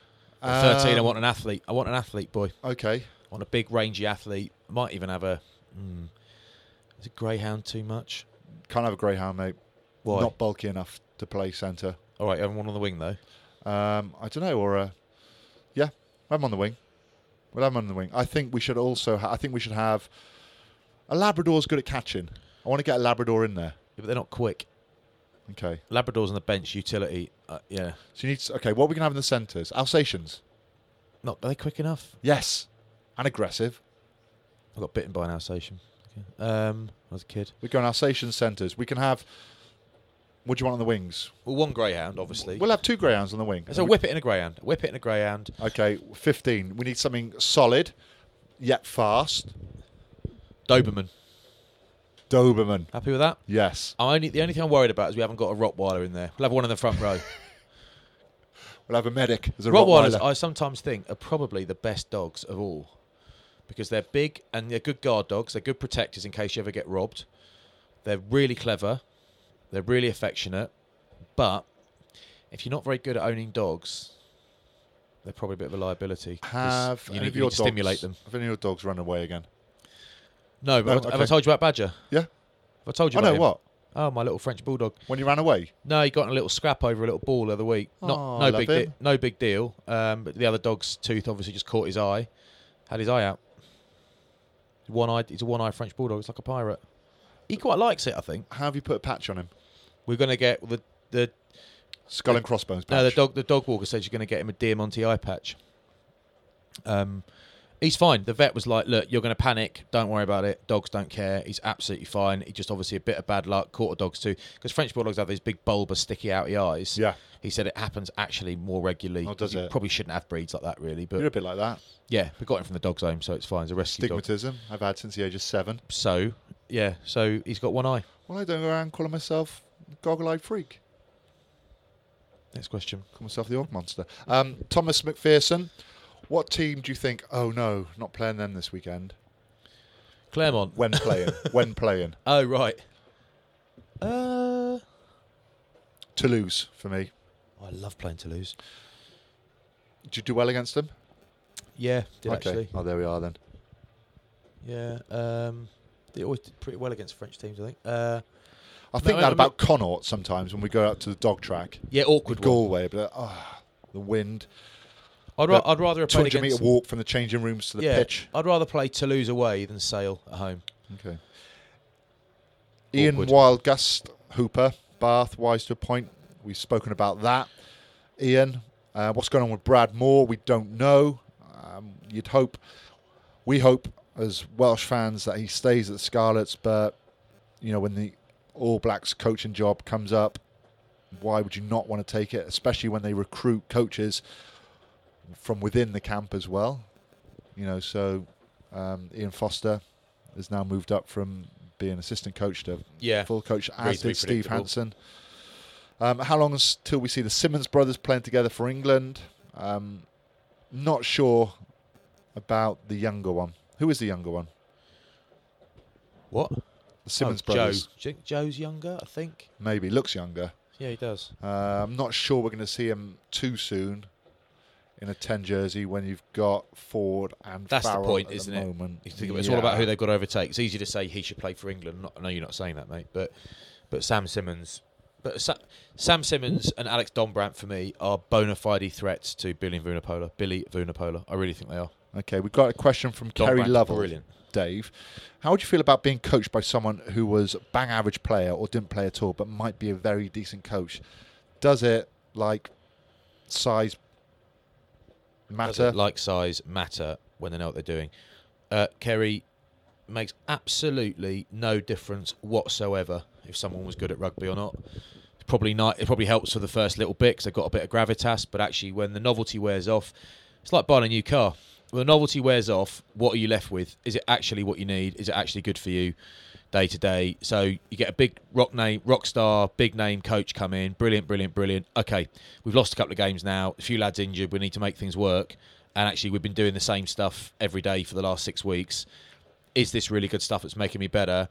At thirteen, I Um, want an athlete. I want an athlete, boy. Okay. I want a big, rangy athlete. Might even have a... Mm, is a greyhound too much? Can't have a greyhound, mate. Why? Not bulky enough to play centre. All right, you have one on the wing, though. Um, I don't know, or a... Yeah, have him on the wing. We'll have him on the wing. I think we should also... Ha- I think we should have... A Labrador's good at catching. I want to get a Labrador in there. Yeah, but they're not quick. Okay. Labradors on the bench, utility. Uh, yeah. So you need... To, okay, what are we going to have in the centres? Alsatians. Not, are they quick enough? Yes. And aggressive. I got bitten by an Alsatian. Okay. Um, when I was a kid. We're going Alsatian centres. We can have... What do you want on the wings? Well, one greyhound, obviously. We'll have two greyhounds on the wing. So whip it in a greyhound. Whip it in a greyhound. Okay, fifteen. We need something solid, yet fast. Doberman. Doberman. Happy with that? Yes. I only the only thing I'm worried about is we haven't got a Rottweiler in there. We'll have one in the front row. We'll have a medic as a Rottweilers, Rottweiler. I sometimes think, are probably the best dogs of all because they're big and they're good guard dogs. They're good protectors in case you ever get robbed. They're really clever. They're really affectionate. But if you're not very good at owning dogs, they're probably a bit of a liability. 'cause Have you any need, of you your need to dogs, stimulate them. Have any of your dogs run away again? No, but No, have, have I okay. told you about Badger? Yeah. Have I told you I about know him? what. Oh, my little French bulldog. When you ran away? No, he got in a little scrap over a little ball the other week. Not Oh, no love big him. de- no big deal. Um, but the other dog's tooth obviously just caught his eye. Had his eye out. One eyed. He's a one eyed French bulldog. It's like a pirate. He quite likes it, I think. How have you put a patch on him? We're gonna get the the Skull The- and crossbones patch. no the dog the dog walker says you're gonna get him a Diamante eye patch. Um, he's fine. The vet was like, look, you're gonna panic. Don't worry about it. Dogs don't care. He's absolutely fine. He just obviously a bit of bad luck. Caught a dog's too because French bulldogs have these big bulbous, sticky outy eyes. Yeah. He said it happens actually more regularly. Oh, does You it? Probably shouldn't have breeds like that, really. But You're a bit like that. yeah, we got him from the dog's home, so it's fine. It's a rescue dog. Stigmatism I've had since the age of seven. So yeah, so he's got one eye. Well, I don't go around calling myself goggle-eyed freak. Next question. Call myself the Orc Monster. Um, Thomas McPherson, what team do you think, oh no, not playing them this weekend? Claremont. When playing? when playing? Oh right. Uh, Toulouse, for me. oh, I love playing Toulouse. Did you do well against them? Yeah, did okay. actually. Oh, there we are then. Yeah. Um, they always did pretty well against French teams, I think. Uh, I think No, that I'm about Connaught sometimes when we go out to the dog track. yeah, awkward one. Galway, but oh, the wind. I'd, ra- But I'd rather have two played hundred against. metre walk from the changing rooms to the yeah, pitch. I'd rather play Toulouse away than Sale at home. Okay. Ian Awkward. Wildgust, Hooper, Bath, wise to a point. We've spoken about that. Ian, uh, what's going on with Brad Moore? We don't know. Um, you'd hope, we hope as Welsh fans that he stays at the Scarlets, but, you know, when the All Blacks coaching job comes up, why would you not want to take it, especially when they recruit coaches from within the camp as well? You know, so um, Ian Foster has now moved up from being assistant coach to Yeah. full coach, as Reasonably did Steve predictable. Hansen. Um, how long until we see the Simmons brothers playing together for England? Um, not sure about the younger one. Who is the younger one? What? The Simmons oh, brothers. Joe. Do you think Joe's younger, I think. Maybe. Looks younger. Yeah, he does. Uh, I'm not sure we're going to see him too soon in a ten jersey when you've got Ford and That's the Farrell point, at isn't the it? moment. You think It's all about who they've got to overtake. It's easy to say he should play for England. Not, I know you're not saying that, mate, but but Sam Simmons, but Sa- Sam Simmons and Alex Donbrandt for me are bona fide threats to Billy Vunipola. Billy Vunipola, I really think they are. Okay, we've got a question from Kerry Donbrandt's Lovell. brilliant. Dave, how would you feel about being coached by someone who was a bang average player or didn't play at all, but might be a very decent coach? Does it like size Does matter? it, like size matter when they know what they're doing? Uh, Kerry makes absolutely no difference whatsoever if someone was good at rugby or not. It's probably not. It probably helps for the first little bit because they've got a bit of gravitas. But actually, when the novelty wears off, it's like buying a new car. When the novelty wears off, what are you left with? Is it actually what you need? Is it actually good for you day to day? So you get a big rock name, rock star, big name coach come in. Brilliant, brilliant, brilliant. Okay, we've lost a couple of games now. A few lads injured. We need to make things work. And actually, we've been doing the same stuff every day for the last six weeks. Is this really good stuff that's making me better?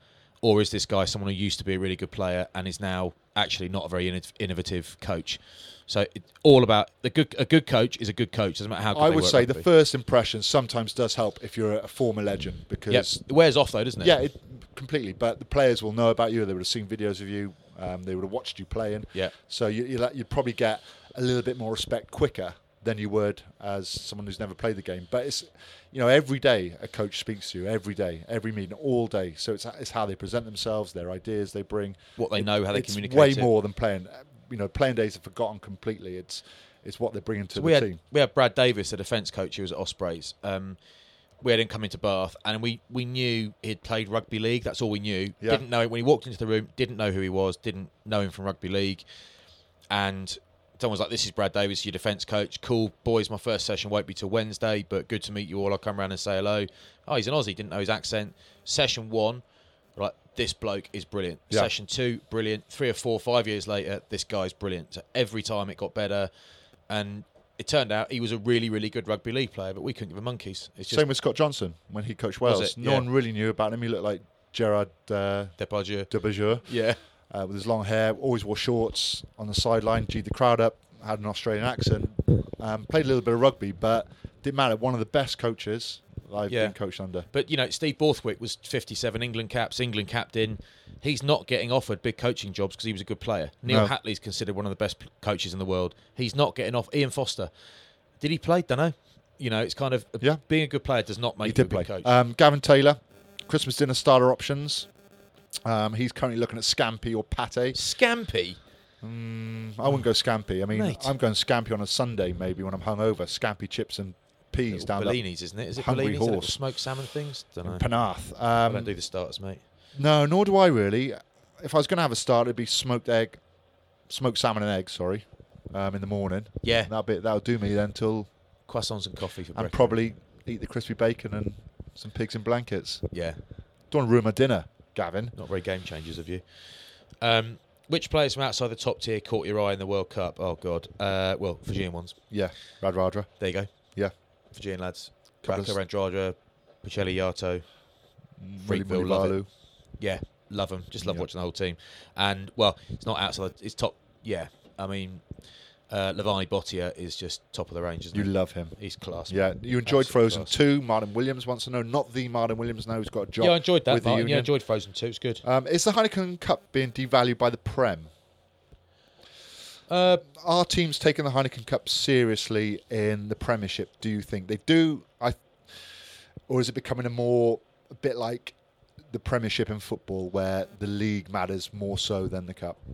or is this guy someone who used to be a really good player and is now actually not a very inno- innovative coach? So it's all about the good. A good coach is a good coach. Doesn't matter how good I they would work say rugby. the first impression sometimes does help if you're a former legend, because Yep. It wears off though, doesn't it? yeah, it, completely. But the players will know about you. They would have seen videos of you. Um, they would have watched you playing. Yeah. So you, you you'd probably get a little bit more respect quicker than you would as someone who's never played the game. But it's, you know, every day a coach speaks to you, every day, every meeting, all day. So it's it's how they present themselves, their ideas they bring, What they know, how they it's communicate way it. more than playing. You know, playing days are forgotten completely. It's it's what they're bringing to So the we had team. we had Brad Davis, a defence coach who was at Ospreys. Um, we had him come into Bath, and we, we knew he'd played rugby league. That's all we knew. Yeah. Didn't know when he walked into the room. Didn't know who he was. Didn't know him from rugby league. And someone was like, "This is Brad Davis, your defence coach. Cool, boys. My first session won't be till Wednesday, but good to meet you all. I'll come around and say hello." Oh, he's an Aussie. Didn't know his accent. Session one, like, this bloke is brilliant. Yeah. Session two, brilliant. Three or four, five years later, this guy's brilliant. So every time it got better, and it turned out he was a really, really good rugby league player, but we couldn't give him monkeys. It's just Same with Scott Johnson when he coached Wales. it? No Yeah. one really knew about him. He looked like Gerard uh, Depardieu. Depardieu. Yeah. Uh, with his long hair, always wore shorts on the sideline, G'd the crowd up, had an Australian accent, um, played a little bit of rugby, but didn't matter. One of the best coaches I've Yeah. been coached under. But, you know, Steve Borthwick was fifty-seven England caps, England captain. He's not getting offered big coaching jobs because he was a good player. Neil No. Hatley's considered one of the best p- coaches in the world. He's not getting off. Ian Foster. Did he play? Don't know. You know, it's kind of... Yeah. Being a good player does not make He you a did good play. coach. Um, Gavin Taylor, Christmas dinner starter options. Um, he's currently looking at scampi or pate. Scampy. Mm, I wouldn't go scampi. I mean, Mate. I'm going scampi on a Sunday maybe when I'm hungover. Scampi chips and peas down there. Bellinis, isn't it? Is it Hungry Bellinis? The little horse. smoked salmon things? Don't know. Penarth. I Um, don't do the starters, mate. No, nor do I really. If I was going to have a start, it'd be smoked egg, smoked salmon and eggs. Sorry, um, in the morning. Yeah. That bit that'll do me then till, Croissants and coffee for and breakfast. probably eat the crispy bacon and some pigs in blankets. Yeah. Don't want to ruin my dinner, Gavin. Not very game changers of you. Um, which players from outside the top tier caught your eye in the World Cup? Oh, God. Uh, well, Fijian ones. Yeah, Radradra. There you go. Yeah, Fijian lads. Couple Raka of- Radradra, Pacelli Yato. Willy Freakville, love Mulivalu. Yeah, love them. Just love Yeah. watching the whole team. And, well, it's not outside. It's top. Yeah. I mean, uh, Lavani Bottia is just top of the range, isn't You he? love him. He's class. Yeah, man. you enjoyed Absolute Frozen class. two. Martin Williams wants to know, not the Martin Williams now who's got a job. Yeah, I enjoyed that, with the Martin. Yeah, I union. enjoyed Frozen too. It's good. Um, is the Heineken Cup being devalued by the Prem? Uh, Are teams taking the Heineken Cup seriously in the Premiership? Do you think they do? I, or is it becoming a more a bit like the Premiership in football, where the league matters more so than the cup?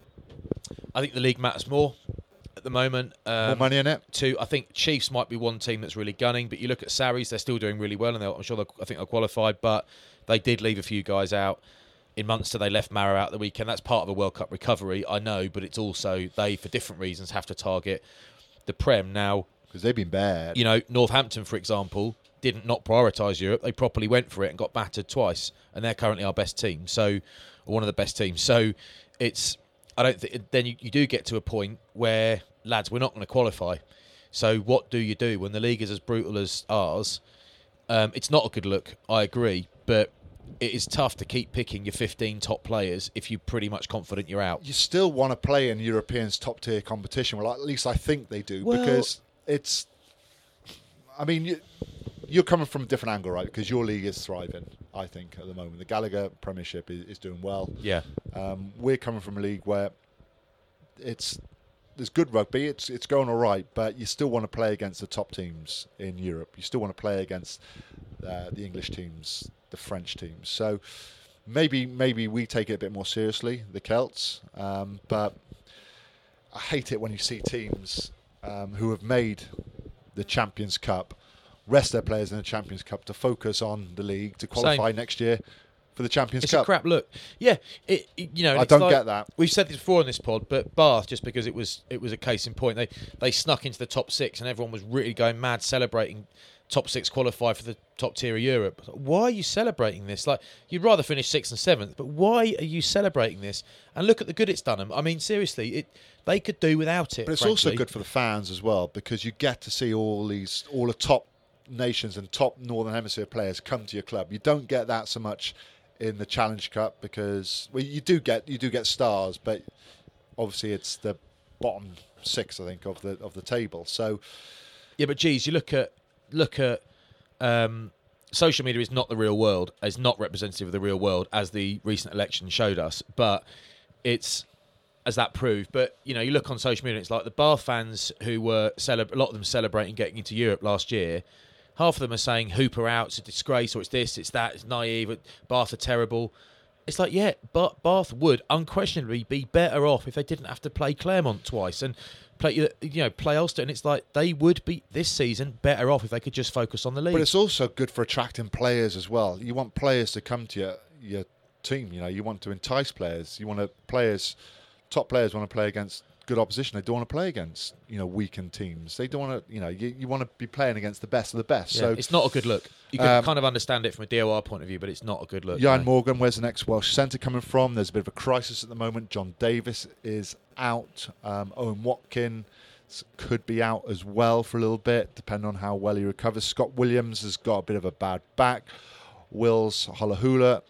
I think the league matters more at the moment. Um, more money in it. Two, I think Chiefs might be one team that's really gunning, but you look at Saris, they're still doing really well, and they'll- I'm sure they'll, I think they'll qualify, but they did leave a few guys out. In Munster, they left Mara out the weekend. That's part of a World Cup recovery, I know, but it's also they, for different reasons, have to target the Prem. Now, Because they've been bad. you know, Northampton, for example, didn't not prioritise Europe. They properly went for it and got battered twice, and they're currently our best team, so or one of the best teams. So it's, I don't think, then you, you do get to a point where, lads, we're not going to qualify. So what do you do when the league is as brutal as ours? Um, it's not a good look, I agree, but it is tough to keep picking your fifteen top players if you're pretty much confident you're out. You still want to play in Europeans' top tier competition. Well, at least I think they do, Well- because it's. I mean, you, you're coming from a different angle, right? Because your league is thriving, I think, at the moment. The Gallagher Premiership is, is doing well. Yeah. Um, we're coming from a league where it's there's good rugby. It's it's going all right, but you still want to play against the top teams in Europe. You still want to play against uh, the English teams, the French teams. So maybe maybe we take it a bit more seriously, the Celts. Um, but I hate it when you see teams um, who have made the Champions Cup rest their players in the Champions Cup to focus on the league to qualify Same. next year for the Champions It's Cup. a crap look. Yeah, it, it- you know. and I it's don't like- get that. We've said this before on this pod, but Bath, just because it was it was a case in point, they they snuck into the top six, and everyone was really going mad celebrating top six qualify for the top tier of Europe. Why are you celebrating this? Like, you'd rather finish sixth and seventh, but why are you celebrating this? And look at the good it's done them. I mean, seriously, it they could do without it. But it's frankly. also good for the fans as well, because you get to see all these, all the top nations and top Northern Hemisphere players come to your club. You don't get that so much in the Challenge Cup because well, you do get you do get stars, but obviously it's the bottom six, I think, of the of the table. So yeah, but geez, you look at look at um, social media is not the real world. It's not representative of the real world, as the recent election showed us. But it's as that proved. But you know, you look on social media, it's like the Bath fans who were celeb- a lot of them celebrating getting into Europe last year. Half of them are saying Hooper out, it's a disgrace, or it's this, it's that, it's naive, Bath are terrible. It's like, yeah, but Bath would unquestionably be better off if they didn't have to play Claremont twice and play, you know, play Ulster. And it's like they would be this season better off if they could just focus on the league. But it's also good for attracting players as well. You want players to come to your your team. You know, you want to entice players. You want to players, top players want to play against good opposition. They don't want to play against, you know, weakened teams. They don't want to, you know, you, you want to be playing against the best of the best. Yeah, so it's not a good look. You can um, kind of understand it from a D O R point of view, but it's not a good look. Jan no. Morgan, where's the next Welsh centre coming from? There's a bit of a crisis at the moment. John Davis is out. Um, Owen Watkin could be out as well for a little bit, depending on how well he recovers. Scott Williams has got a bit of a bad back. Wills Holahula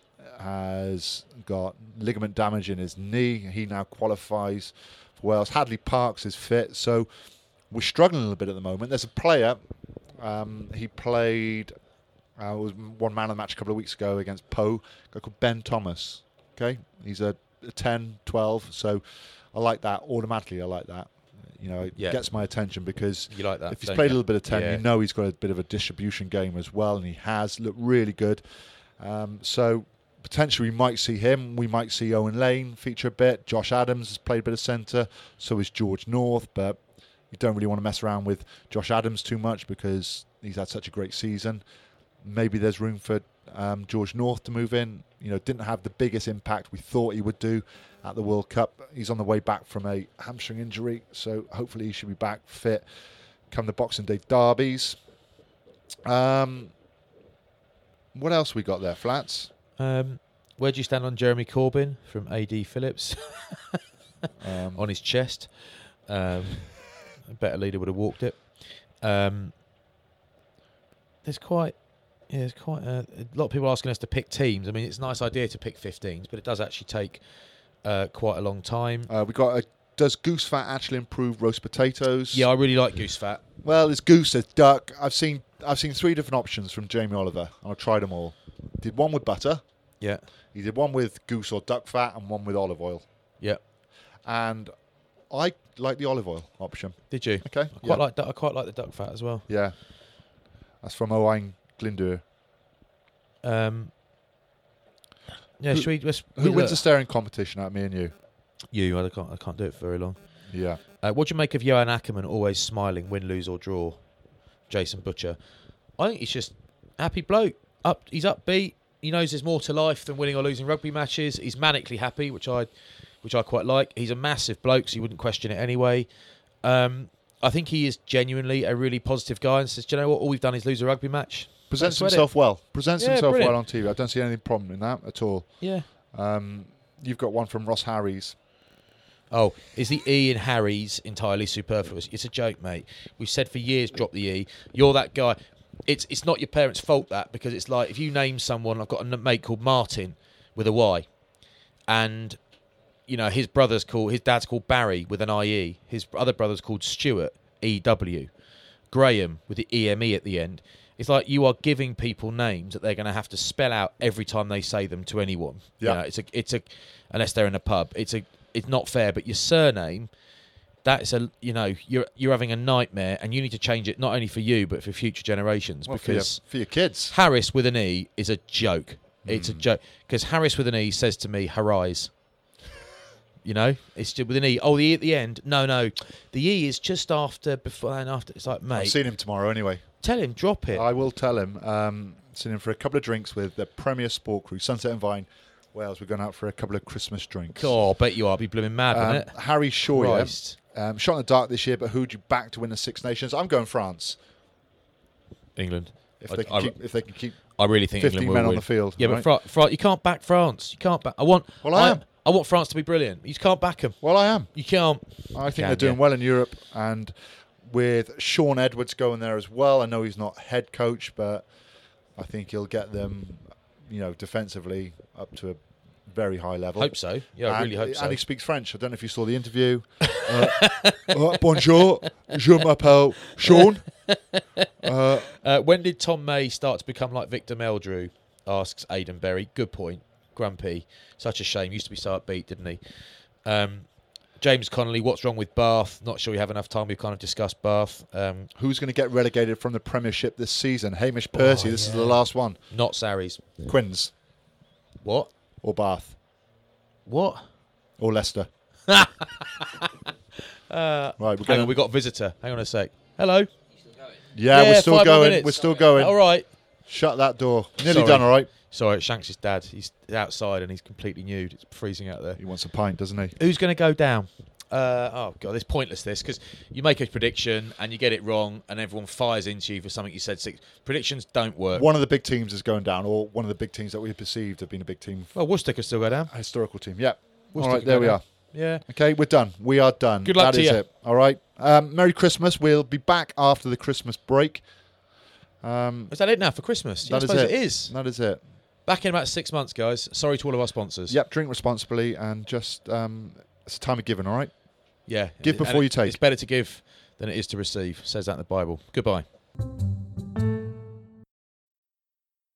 has got ligament damage in his knee. He now qualifies for Wales. Hadley Parks is fit, so we're struggling a little bit at the moment. There's a player, um, he played, uh, was one man of the match a couple of weeks ago against Poe, a guy called Ben Thomas. Okay, he's a, a ten, twelve, so I like that. Automatically, I like that. You know, it Yeah. gets my attention because You like that, if he's don't played you? a little bit of ten, Yeah. you know he's got a bit of a distribution game as well, and he has looked really good. Um, so potentially we might see him. We might see Owen Lane feature a bit. Josh Adams has played a bit of centre. So is George North, but you don't really want to mess around with Josh Adams too much because he's had such a great season. Maybe there's room for um, George North to move in. You know, didn't have the biggest impact we thought he would do at the World Cup. He's on the way back from a hamstring injury, so hopefully he should be back fit come the Boxing Day derbies. Um, what else we got there, Flats? Um, where do you stand on Jeremy Corbyn from A D Phillips Um, on his chest? Um, a better leader would have walked it. Um, there's quite, yeah, there's quite a, a lot of people asking us to pick teams. I mean, it's a nice idea to pick fifteens, but it does actually take uh, quite a long time. uh, we got a, does goose fat actually improve roast potatoes? Yeah, I really like goose fat. Well, there's goose, there's duck. I've seen I've seen three different options from Jamie Oliver, and I've tried them all. Did one with butter. Yeah, He did one with goose or duck fat, and one with olive oil. yeah. And I like the olive oil option. Did you? Okay. I quite yeah. like. du- I quite like the duck fat as well. Yeah. That's from Owain Glyndŵr. Um, yeah, Who- should we just Who we wins look- the staring competition out me and you? You. I can't. I can't do it for very long. Yeah. Uh, what do you make of Johan Ackerman always smiling, win, lose or draw? Jason Butcher. I think he's just happy bloke. Up, he's upbeat. He knows there's more to life than winning or losing rugby matches. He's manically happy, which I, which I quite like. He's a massive bloke, so you wouldn't question it anyway. Um, I think he is genuinely a really positive guy and says, do you know what? All we've done is lose a rugby match. Presents Don't sweat himself well. Presents Yeah, himself brilliant. well on T V. I don't see any problem in that at all. it. Yeah. Um, you've got one from Ross Harries. Oh, is the E in Harry's entirely superfluous? It's a joke, mate. We've said for years, drop the E. You're that guy. It's it's not your parents' fault, that, because it's like if you name someone, I've got a mate called Martin with a Y, and you know his brother's called his dad's called Barry with an I E. His other brother's called Stuart E W, Graham with the E M E at the end. It's like you are giving people names that they're going to have to spell out every time they say them to anyone. Yeah. You know, it's a it's a unless they're in a pub. It's a it's not fair. But your surname, that's a you know you're you're having a nightmare, and you need to change it not only for you but for future generations Well, for, your, because for your kids. Harris with an E is a joke. It's Hmm. a joke because Harris with an E says to me, "Harise." You know, it's just with an E. Oh, the E at the end. No, no, the E is just after, before and after. It's like, I've mate, seen him tomorrow anyway. tell him, drop it. I will tell him. Um, seen him for a couple of drinks with the Premier Sport Crew, Sunset and Vine, Wales. We're going out for a couple of Christmas drinks. Oh, I bet you are. Be blooming mad, Um, wouldn't it? Harry Shaw, Christ. um, shot in the dark this year, but who'd you back to win the Six Nations? I'm going France. England. If I- they can I- keep, if they can keep I really think fifteen England will men on win. the field. Yeah, right? but Fra- Fra- you can't back France. You can't back. I want. Well, I am. I want France to be brilliant. You can't back them. well, I am. You can't. I think Can, they're doing yeah. well in Europe, and with Sean Edwards going there as well. I know he's not head coach, but I think he'll get them you know, defensively up to a very high level. Hope so. Yeah, I and, really hope so. And he speaks French. I don't know if you saw the interview. uh, uh, bonjour, je m'appelle Sean. Uh, Uh, when did Tom May start to become like Victor Meldrew? Asks Aidan Berry. Good point. Grumpy. Such a shame. Used to be so upbeat, didn't he? Um, James Connolly. What's wrong with Bath? Not sure we have enough time. We've kind of discussed Bath. Um, who's going to get relegated from the Premiership this season? Hamish Percy. Oh, this yeah. is the last one. not Sarries. Quinns What? or Bath What? or Leicester. Uh, Right, we're hang going. on. We got a visitor. Hang on a sec. Hello. Yeah, Yeah, we're still five more going. minutes. We're still going. All right. Shut that door. Nearly Sorry. done. All right. Sorry, it's Shanks' dad. He's outside and he's completely nude. It's freezing out there. He wants a pint, doesn't he? Who's going to go down? Uh, oh god, it's pointless this because you make a prediction and you get it wrong, and everyone fires into you for something you said six. Predictions don't work. One of the big teams is going down, or one of the big teams that we perceived have been a big team, Well, Worcester could still go down. a historical team. Yeah. Worcester All right, could there go we down. are. Yeah. Okay, we're done. We are done. Good luck That to is you. it. All right. Um, Merry Christmas. We'll be back after the Christmas break. Um, Is that it now for Christmas? Yeah, I that is suppose it. it is. That is it. Back in about six months, guys. Sorry to all of our sponsors. Yep. Drink responsibly and just um, it's a time of giving. All right. Yeah. Give And before it- you take. It's better to give than it is to receive. Says that in the Bible. Goodbye.